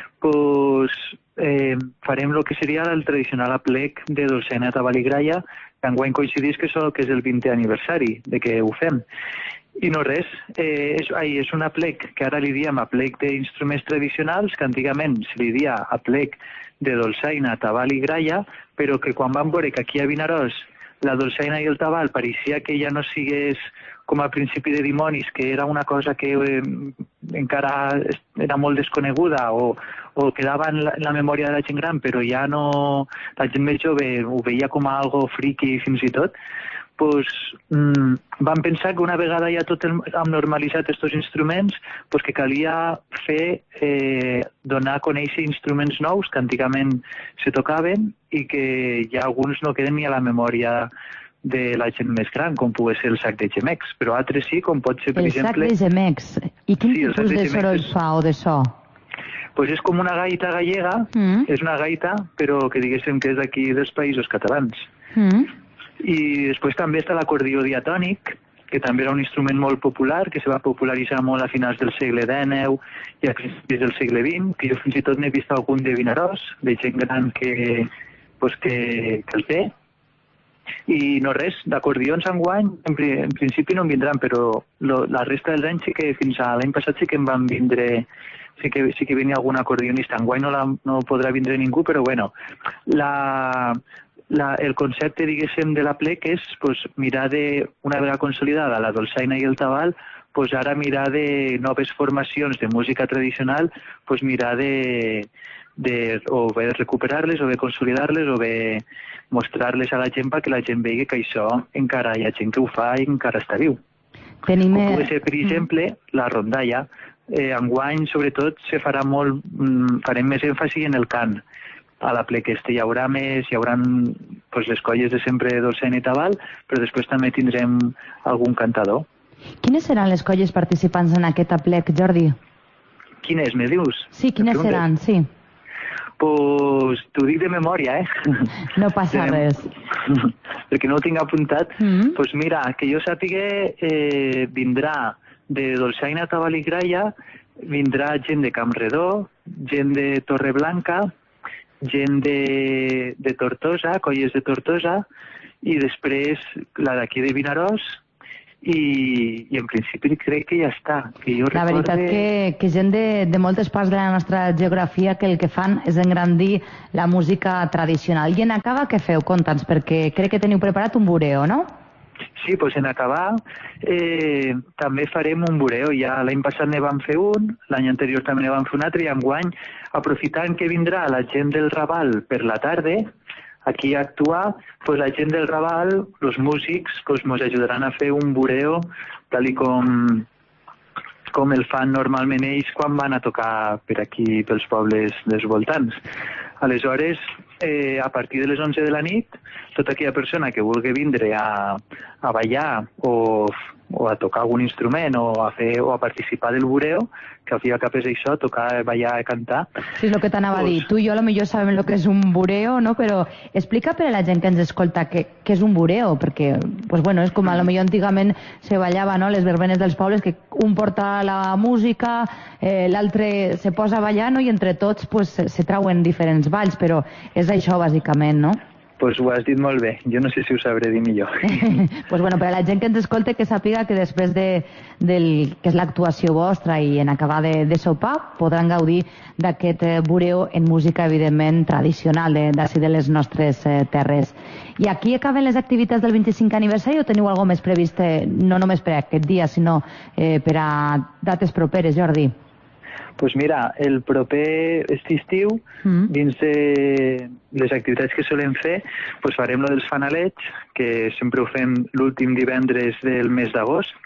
pues, eh, farem el que seria el tradicional aplec de dolçaina, tabal i gralla, que enguany coincidís que, so, que és el vintè aniversari de que ho fem. I no res, eh, és, ai, és un aplec que ara li diem aplec d'instruments tradicionals, que antigament se li dia aplec de dolçaina, tabal i gralla, però que quan vam veure que aquí a Vinaròs la dolçaina i el tabal pareixia que ja no sigués com a principi de dimonis, que era una cosa que eh, encara era molt desconeguda o, o quedava en la, en la memòria de la gent gran, però ja no... La gent més jove ho veia com a algo friki fins i tot, pues, mm, vam pensar que una vegada ja tot el, hem normalitzat aquests instruments, pues que calia fer, eh, donar a conèixer instruments nous que antigament se tocaven i que ja alguns no queden ni a la memòria de la gent més gran, com pugui ser el sac de gemecs, però altres sí, com pot ser, per el exemple... El sac de gemecs. I quin sí, tipus de, de soroll és... fa o de so? Pues és com una gaita gallega, mm. és una gaita, però que diguéssim que és d'aquí dels països catalans. Mm. I després també està l'acordió diatònic, que també era un instrument molt popular, que se va popularitzar molt a finals del segle dinou i a principis del segle vint, que jo fins i tot n'he vist algun de Vinaròs, de gent gran que, pues que, que el té. I no res, d'acordions enguany, en, pri en principi no en vindran, però lo, la resta dels anys sí que fins a l'any passat sí que en van vindre, sí que, sí que venia algun acordionista. Enguany no, la, no podrà vindre ningú, però bueno, la, la, el concepte, diguéssim, de la plec és pues, mirar de, una vegada consolidada la dolçaina i el tabal, pues ara mirar de noves formacions de música tradicional, pues mirar de, de o bé recuperar-les, o bé consolidar-les, o bé mostrar-les a la gent perquè la gent vegi que això encara hi ha gent que ho fa i encara està viu. Tenim... Com pugui ser, per exemple, la rondalla. Eh, enguany, sobretot, se farà molt, mm, farem més èmfasi en el cant. A la plec este hi haurà més, hi haurà pues, les colles de sempre dolçaina i tabal, però després també tindrem algun cantador. Quines seran les colles participants en aquest aplec, Jordi? Quines, me dius? Sí, quines seran, sí. Pues t'ho dic de memòria, eh? No passa res. Perquè no ho tinc apuntat. Mm-hmm. Pues mira, que jo sàpiga, eh, vindrà de dolçaina, tabal i gralla, vindrà gent de Campredó, gent de Torreblanca, gent de, de Tortosa, colles de Tortosa, i després la d'aquí de Vinaròs, i, i en principi crec que ja està. Que jo la veritat recorde... que, que gent de, de moltes parts de la nostra geografia que el que fan és engrandir la música tradicional. I en acabar què feu? Conta'ns, perquè crec que teniu preparat un bureo, no? Sí, doncs en acabar eh, també farem un bureo. Ja l'any passat ne vam fer un, l'any anterior també ne vam fer un altre, i enguany, aprofitant que vindrà la gent del Raval per la tarda, aquí a actuar, pues la gent del Raval, els músics, pues ens ajudaran a fer un bureo tal i com, com el fan normalment ells quan van a tocar per aquí, pels pobles dels voltants. Aleshores, eh, a partir de les onze de la nit, tota aquella persona que vulgui vindre a, a ballar o, o a tocar algun instrument o a, fer, o a participar del bureo, que al fi i al cap és això, tocar, ballar i cantar. Sí, és el que t'anava pues... a dir. Tu i jo potser sabem el que és un bureo, no? Però explica per a la gent que ens escolta què, què és un bureo, perquè pues, bueno, és com a lo millor antigament se ballava, no? Les verbenes dels pobles, que un porta la música, eh, l'altre se posa a ballar, no? I entre tots pues, se, se trauen diferents balls, però és això bàsicament, no? Pues ho has dit molt bé. Jo no sé si ho sabré dir millor. Pues bueno, per a la gent que ens escolta, que sàpiga que després de, del que és l'actuació vostra i en acabar de, de sopar, podran gaudir d'aquest bureo en música, evidentment, tradicional d'ací de, de les nostres eh, terres. I aquí acaben les activitats del vint-i-cinquè aniversari o teniu alguna més previst, eh, no només per a aquest dia, sinó eh, per a dates properes, Jordi? Pues mira, el proper estiu, mm. dins de les activitats que solem fer, pues farem lo dels fanalets, que sempre ho fem l'últim divendres del mes d'agost,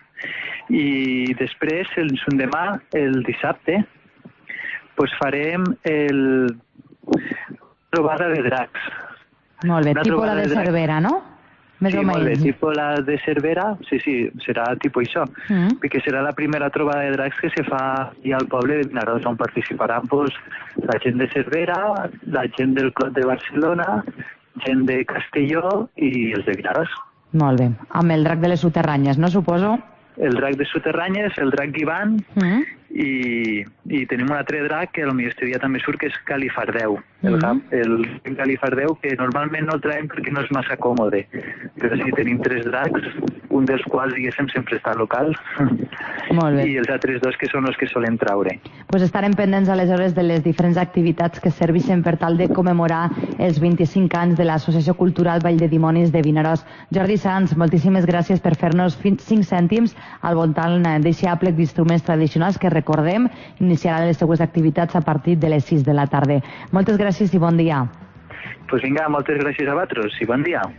i després, el demà, el dissabte, pues farem el trobada de dracs. Molt bé, tipus la de, de Cervera, no? Més sí, o molt bé, menys. tipus la de Cervera, sí, sí, serà tipus això, mm. perquè serà la primera trobada de dracs que se fa ja al poble de Vinaròs, on participaran pues, la gent de Cervera, la gent del Clot de Barcelona, gent de Castelló i els de Vinaròs. Molt bé, amb el drac de les soterranyes, no suposo? El drac de soterranyes, el drac d'Ivan, mm. i, i tenim un altre drac que potser este dia també surt, que és Califardeu. El, mm. el Califardeu, que normalment no el traiem perquè no és massa còmode, però sí, tenim tres dracs, un dels quals, diguéssim, sempre està local, molt bé. I els altres dos que són els que solen traure. Pues estarem pendents aleshores de les diferents activitats que serveixen per tal de commemorar els vint-i-cinc anys de l'Associació Cultural Vall de Dimonis de Vinaròs. Jordi Sans, moltíssimes gràcies per fer-nos cinc cèntims al voltant d'aquest aplec d'instruments tradicionals que, recordem, iniciaran les seues activitats a partir de les sis de la tarda. Moltes gràcies i bon dia. Pues vinga, moltes gràcies a vosaltres i bon dia.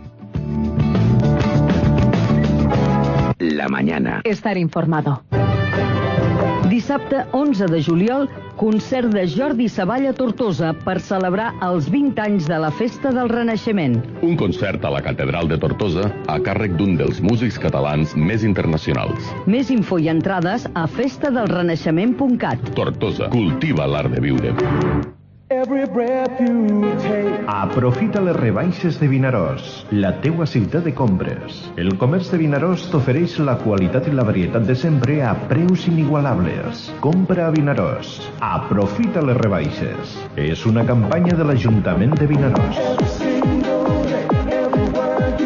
La mañana. Estar informado. Dissabte onze de juliol, concert de Jordi Savall a Tortosa per celebrar els vint anys de la Festa del Renaixement. Un concert a la Catedral de Tortosa a càrrec d'un dels músics catalans més internacionals. Més info i entrades a festa del renaixement punt cat. Tortosa, cultiva l'art de viure. Aprofita les rebaixes de Vinaròs, la teua ciutat de compres. El comerç de Vinaròs t'ofereix la qualitat i la varietat de sempre a preus inigualables. Compra a Vinaròs. Aprofita les rebaixes. És una campanya de l'Ajuntament de Vinaròs.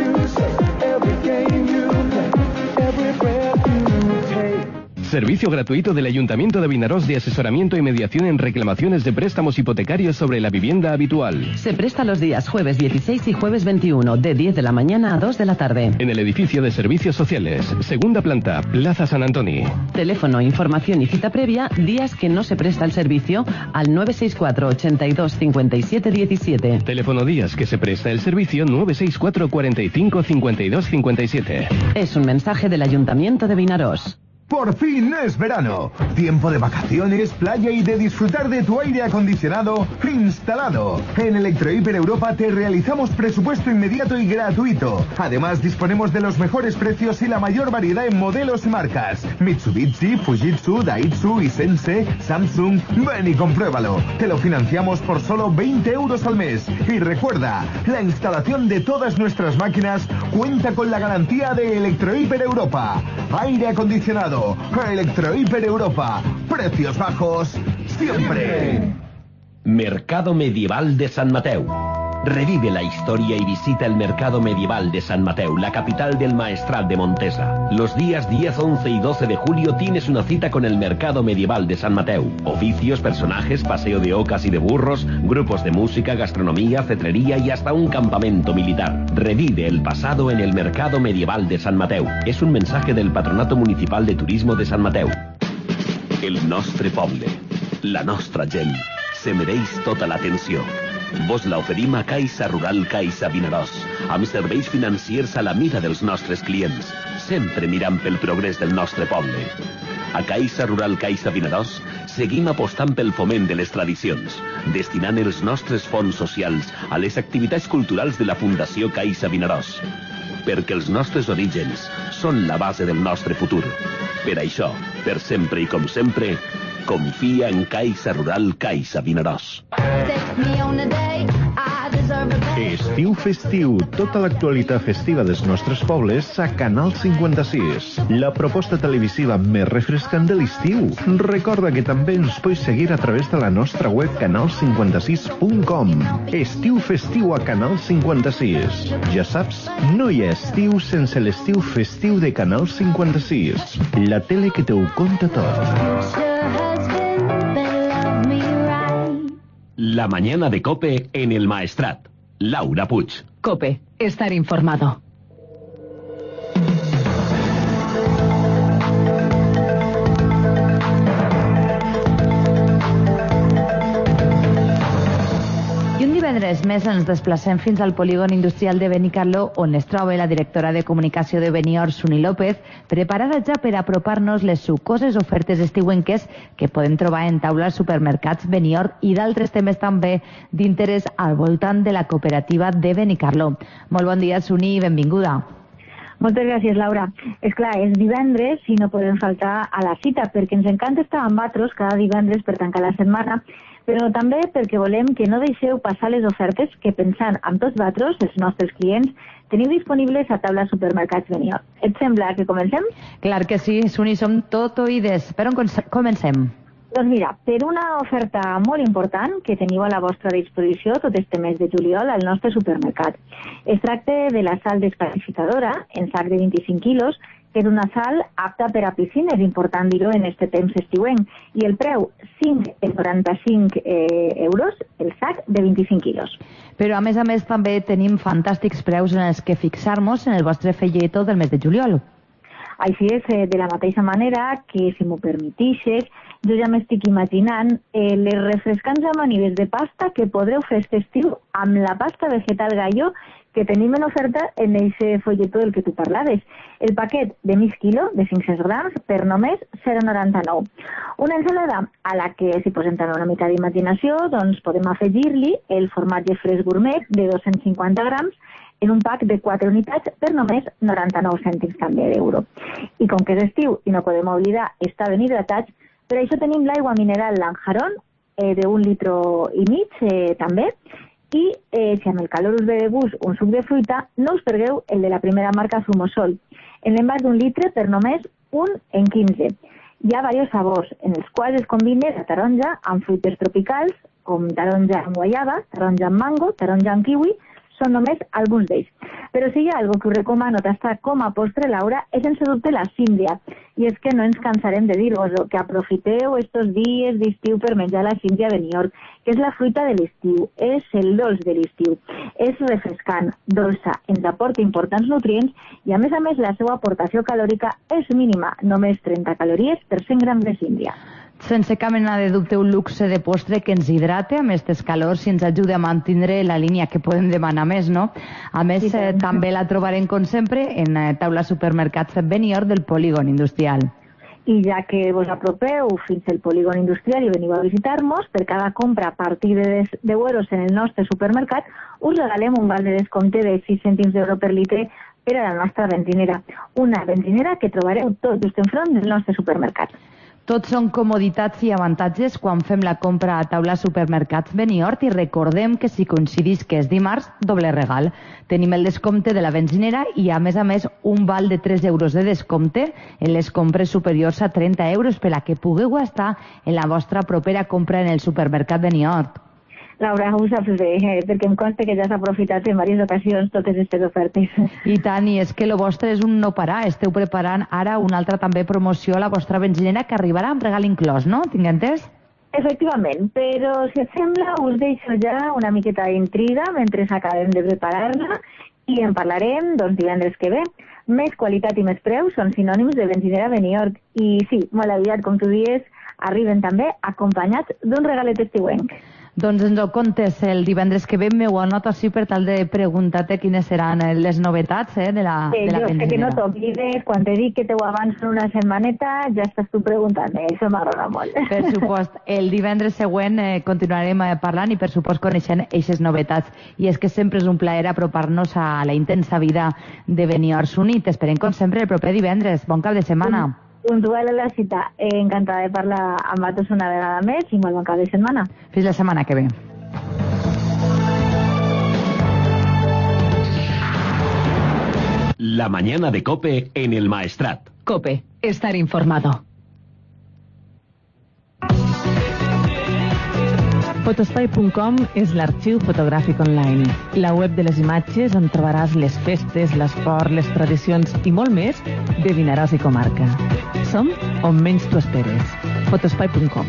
Servicio gratuito del Ayuntamiento de Vinaròs de asesoramiento y mediación en reclamaciones de préstamos hipotecarios sobre la vivienda habitual. Se presta los días jueves dieciséis y jueves veintiuno, de diez de la mañana a dos de la tarde. En el edificio de Servicios Sociales, segunda planta, Plaza San Antoni. Teléfono, información y cita previa, días que no se presta el servicio, al nueve seis cuatro, ochenta y dos, cincuenta y siete diecisiete. Teléfono días que se presta el servicio, nueve seis cuatro, cuarenta y cinco, cincuenta y dos, cincuenta y siete. Es un mensaje del Ayuntamiento de Vinaròs. Por fin es verano. Tiempo de vacaciones, playa y de disfrutar de tu aire acondicionado instalado. En Electrohiper Europa te realizamos presupuesto inmediato y gratuito. Además, disponemos de los mejores precios y la mayor variedad en modelos y marcas. Mitsubishi, Fujitsu, Daihatsu, Hisense, Samsung. Ven y compruébalo. Te lo financiamos por solo veinte euros al mes. Y recuerda, la instalación de todas nuestras máquinas cuenta con la garantía de Electrohiper Europa. Aire acondicionado. Electrohiper Europa. Precios bajos siempre. Mercado Medieval de San Mateu. Revive la historia y visita el Mercado Medieval de San Mateu, la capital del Maestrat de Montesa. Los días diez, once y doce de julio tienes una cita con el Mercado Medieval de San Mateu. Oficios, personajes, paseo de ocas y de burros, grupos de música, gastronomía, cetrería y hasta un campamento militar. Revive el pasado en el Mercado Medieval de San Mateu. És un mensaje del Patronato Municipal de Turismo de Sant Mateu. El nostre poble, la nostra gent, se mereix tota l'atenció. Vos la oferim a Caixa Rural Caixa Vinaròs, amb serveis financiers a la mira dels nostres clients, sempre mirant pel progrés del nostre poble. A Caixa Rural Caixa Vinaròs seguim apostant pel foment de les tradicions, destinant els nostres fons socials a les activitats culturals de la Fundació Caixa Vinaròs, perquè els nostres orígens són la base del nostre futur. Per això, per sempre i com sempre, confia en Caixa Rural Caixa Vinaròs. Estiu festiu, tota l'actualitat festiva dels nostres pobles a Canal cinquanta-sis. La proposta televisiva més refrescant de l'estiu. Recorda que també ens pots seguir a través de la nostra web canal cinquanta sis punt com. Estiu festiu a Canal cinquanta-sis. Ja saps, no hi ha estiu sense l'estiu festiu de Canal cinquanta-sis. La tele que te ho conta tot. La mañana de COPE en el Maestrat. Laura Puig. COPE, estar informado. Divendres més ens desplacem fins al polígon industrial de Benicarló, on es troba la directora de comunicació de Benior, Suni López, preparada ja per apropar-nos les sucoses ofertes estiuenques que podem trobar en taula als supermercats Benior i d'altres temes també d'interès al voltant de la cooperativa de Benicarló. Molt bon dia, Suni, i benvinguda. Moltes gràcies, Laura. És clar, és divendres i no podem faltar a la cita, perquè ens encanta estar amb vosaltres cada divendres per tancar la setmana, però també perquè volem que no deixeu passar les ofertes que, pensant amb tots vosaltres, els nostres clients, teniu disponibles a taula supermercats Benior. Et sembla que comencem? Clar que sí, Suni, som tot oïdes. Per on comencem? Doncs mira, per una oferta molt important que teniu a la vostra disposició tot este mes de juliol al nostre supermercat. Es tracta de la sal descalificadora en sac de vint-i-cinc quilos, que és una sal apta per a piscines, important dir-ho en este temps estiuenc, i el preu cinc coma noranta-cinc eh, euros el sac de vint-i-cinc quilos. Però a més a més també tenim fantàstics preus en els que fixar-nos en el vostre folleto del mes de juliol. Així és, eh, de la mateixa manera que, si m'ho permetixes, jo ja m'estic imaginant eh, les refrescants amanides de pasta que podreu fer aquest estiu amb la pasta vegetal Gallo que tenim en oferta en aquest folletó del que tu parlaves. El paquet de mig quilo, de cinc-cents grams, per només zero coma noranta-nou. Una ensalada a la que, si posem també una mica d'imaginació, doncs podem afegir-li el formatge fresc gourmet de dos-cents cinquanta grams en un pack de quatre unitats per només noranta-nou cèntims també d'euro. I com que és estiu i no podem oblidar estar ben hidratats, per això tenim l'aigua mineral Lanjarón eh, d'un litro i mig eh, també, i eh, si amb el calor us ve de gust un suc de fruita, no us pergueu el de la primera marca Zumosol, en l'envàs d'un litre per només un en quinze. Hi ha diversos sabors, en els quals es combina la taronja amb fruites tropicals, com taronja amb guaiaba, taronja amb mango, taronja amb kiwi, són només alguns d'ells. Però si hi ha algo que us recomano tastar com a postre, Laura, és sense dubte la síndria. I és que no ens cansarem de dir-vos que aprofiteu estos dies d'estiu per menjar la síndria de Niort, que és la fruita de l'estiu, és el dolç de l'estiu. És refrescant, dolça, ens aporta importants nutrients i, a més a més, la seva aportació calòrica és mínima, només trenta calories per cent grams de síndria. Sense cap mena de dubte, un luxe de postre que ens hidrate amb aquestes calors i ens ajuda a mantenir la línia que podem demanar més, no? A més, sí, eh, també la trobarem, com sempre, en eh, taula supermercats Benidorm del Polígon Industrial. I ja que vos apropeu fins al Polígon Industrial i veniu a visitar-nos, per cada compra a partir de deu euros en el nostre supermercat, us regalem un val de descompte de sis cèntims d'euro per litre per a la nostra benzinera. Una benzinera que trobareu tot just enfront del nostre supermercat. Tots són comoditats i avantatges quan fem la compra a taula supermercats Benidorm i recordem que si coincidís que és dimarts, doble regal. Tenim el descompte de la benzinera i a més a més un val de tres euros de descompte en les compres superiors a trenta euros per a que pugueu gastar en la vostra propera compra en el supermercat Benidorm. Laura, ho saps bé, eh, perquè em consta que ja has aprofitat en diverses ocasions totes aquestes ofertes. I tant, i és que el vostre és un no parar. Esteu preparant ara una altra també promoció a la vostra benzinera que arribarà amb regal inclòs, no? Tinc entès? Efectivament, però si et sembla us deixo ja una miqueta d'intriga mentre acabem de preparar-la i en parlarem doncs divendres que ve. Més qualitat i més preu són sinònims de benzinera Benidorm i sí, molt aviat, com tu dius, arriben també acompanyats d'un regalet estiuenc. Doncs ens ho contes el divendres que ve, m'ho anoto així per tal de preguntar-te quines seran les novetats eh, de la, eh, de la jo benzinera. sé que no t'oblides, quan te dic que te ho avanço una setmaneta, ja estàs tu preguntant, eh? Això m'agrada molt. Per supost, el divendres següent eh, continuarem eh, parlant i per supost coneixent aquestes novetats. I és que sempre és un plaer apropar-nos a la intensa vida de Benidorm Unit. Esperem com sempre el proper divendres. Bon cap de setmana. Mm. Puntual a la cita. Eh, encantada de parlar amb vosaltres una vegada més i molt bon cap de setmana. Fins la setmana que ve. La mañana de COPE en el Maestrat. COPE, estar informado. Fotospai punt com és l'arxiu fotogràfic online, la web de les imatges on trobaràs les festes, l'esport, les tradicions i molt més de Vinaròs i comarca. Som on menys t'ho esperes. Fotospai punt com.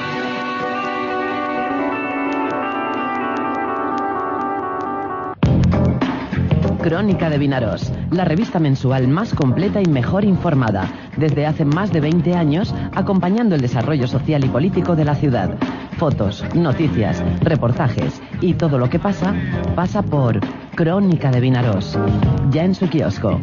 Crónica de Vinaròs, la revista mensual más completa y mejor informada, desde hace más de veinte años, acompañando el desarrollo social y político de la ciudad. Fotos, noticias, reportajes y todo lo que pasa, pasa por Crónica de Vinaròs, ya en su kiosco.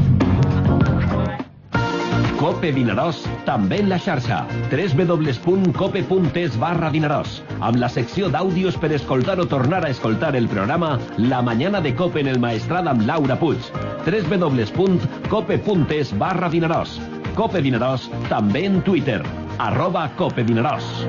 COPE Vinaròs, també en la xarxa. w w w punt cope punt es barra Vinaròs, amb la secció d'àudios per escoltar o tornar a escoltar el programa La Mañana de COPE en el Maestrat amb Laura Puig. w w w punt cope punt es barra Vinaròs. COPE Vinaròs, també en Twitter. Arroba COPE Vinaròs.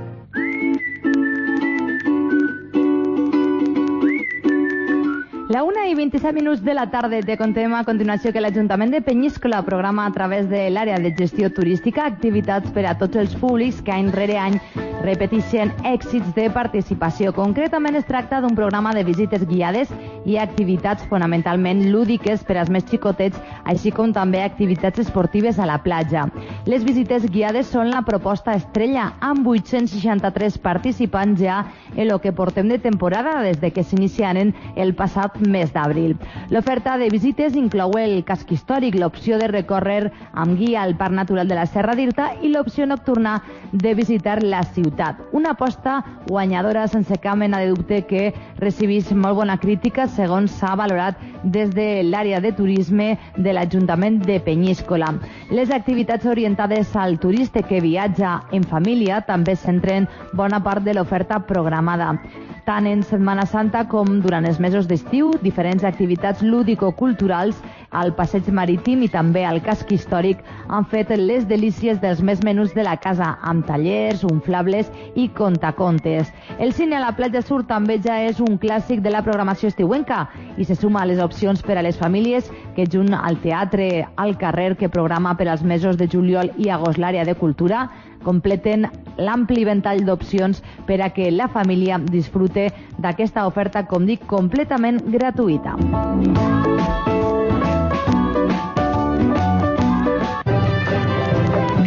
La una i vint-i-set minuts de la tarda. Te contem a continuació que l'Ajuntament de Penyíscola programa a través de l'àrea de gestió turística activitats per a tots els públics que any rere any repeteixen èxits de participació. Concretament es tracta d'un programa de visites guiades i activitats fonamentalment lúdiques per als més xicotets, així com també activitats esportives a la platja. Les visites guiades són la proposta estrella, amb vuit-cents seixanta-tres participants ja en el que portem de temporada des de que s'iniciaren el passat mes d'abril. L'oferta de visites inclou el casc històric, l'opció de recórrer amb guia al Parc Natural de la Serra d'Irta i l'opció nocturna de visitar la ciutat. Una aposta guanyadora sense cap mena de dubte que recibís molt bona crítica segons s'ha valorat des de l'àrea de turisme de l'Ajuntament de Penyíscola. Les activitats orientades al turista que viatja en família també centren bona part de l'oferta programada. Tant en Setmana Santa com durant els mesos d'estiu, diferents activitats lúdico-culturals al passeig marítim i també al casc històric han fet les delícies dels més menuts de la casa, amb tallers, unflables i contacontes. El cine a la platja sur també ja és un clàssic de la programació estiuenca i se suma a les opcions per a les famílies que, junt al teatre al carrer que programa per als mesos de juliol i agost l'àrea de cultura, completen l'ampli ventall d'opcions per a que la família disfrute d'aquesta oferta, com dic, completament gratuïta.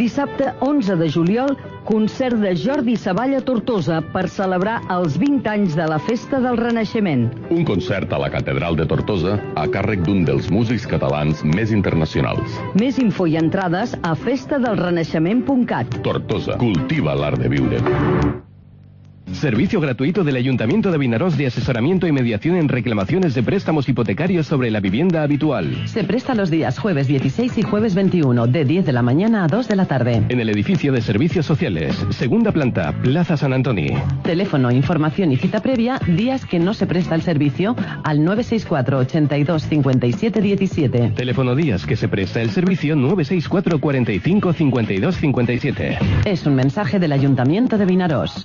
Dissabte onze de juliol, concert de Jordi Savall a Tortosa per celebrar els vint anys de la Festa del Renaixement. Un concert a la Catedral de Tortosa a càrrec d'un dels músics catalans més internacionals. Més info i entrades a festa del renaixement punt cat. Tortosa, cultiva l'art de viure. Servicio gratuito del Ayuntamiento de Vinaròs de asesoramiento y mediación en reclamaciones de préstamos hipotecarios sobre la vivienda habitual. Se presta los días jueves dieciséis y jueves veintiuno, de diez de la mañana a dos de la tarde. En el edificio de servicios sociales, segunda planta, Plaza San Antonio. Teléfono, información y cita previa, días que no se presta el servicio, al nueve seis cuatro, ochenta y dos, cincuenta y siete diecisiete. Teléfono días que se presta el servicio, nueve seis cuatro, cuarenta y cinco, cincuenta y dos, cincuenta y siete. Es un mensaje del Ayuntamiento de Vinaròs.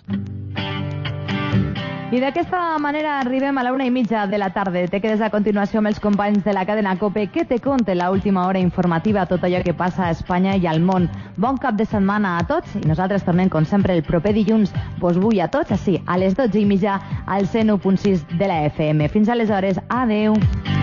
I d'aquesta manera arribem a la una i mitja de la tarda. Te quedes a continuació amb els companys de la cadena COPE que te conte la última hora informativa, tot allò que passa a Espanya i al món. Bon cap de setmana a tots i nosaltres tornem, com sempre, el proper dilluns. Vos vull a tots, així, a les dotze i mitja, al cent u punt sis de la F M. Fins aleshores, adeu.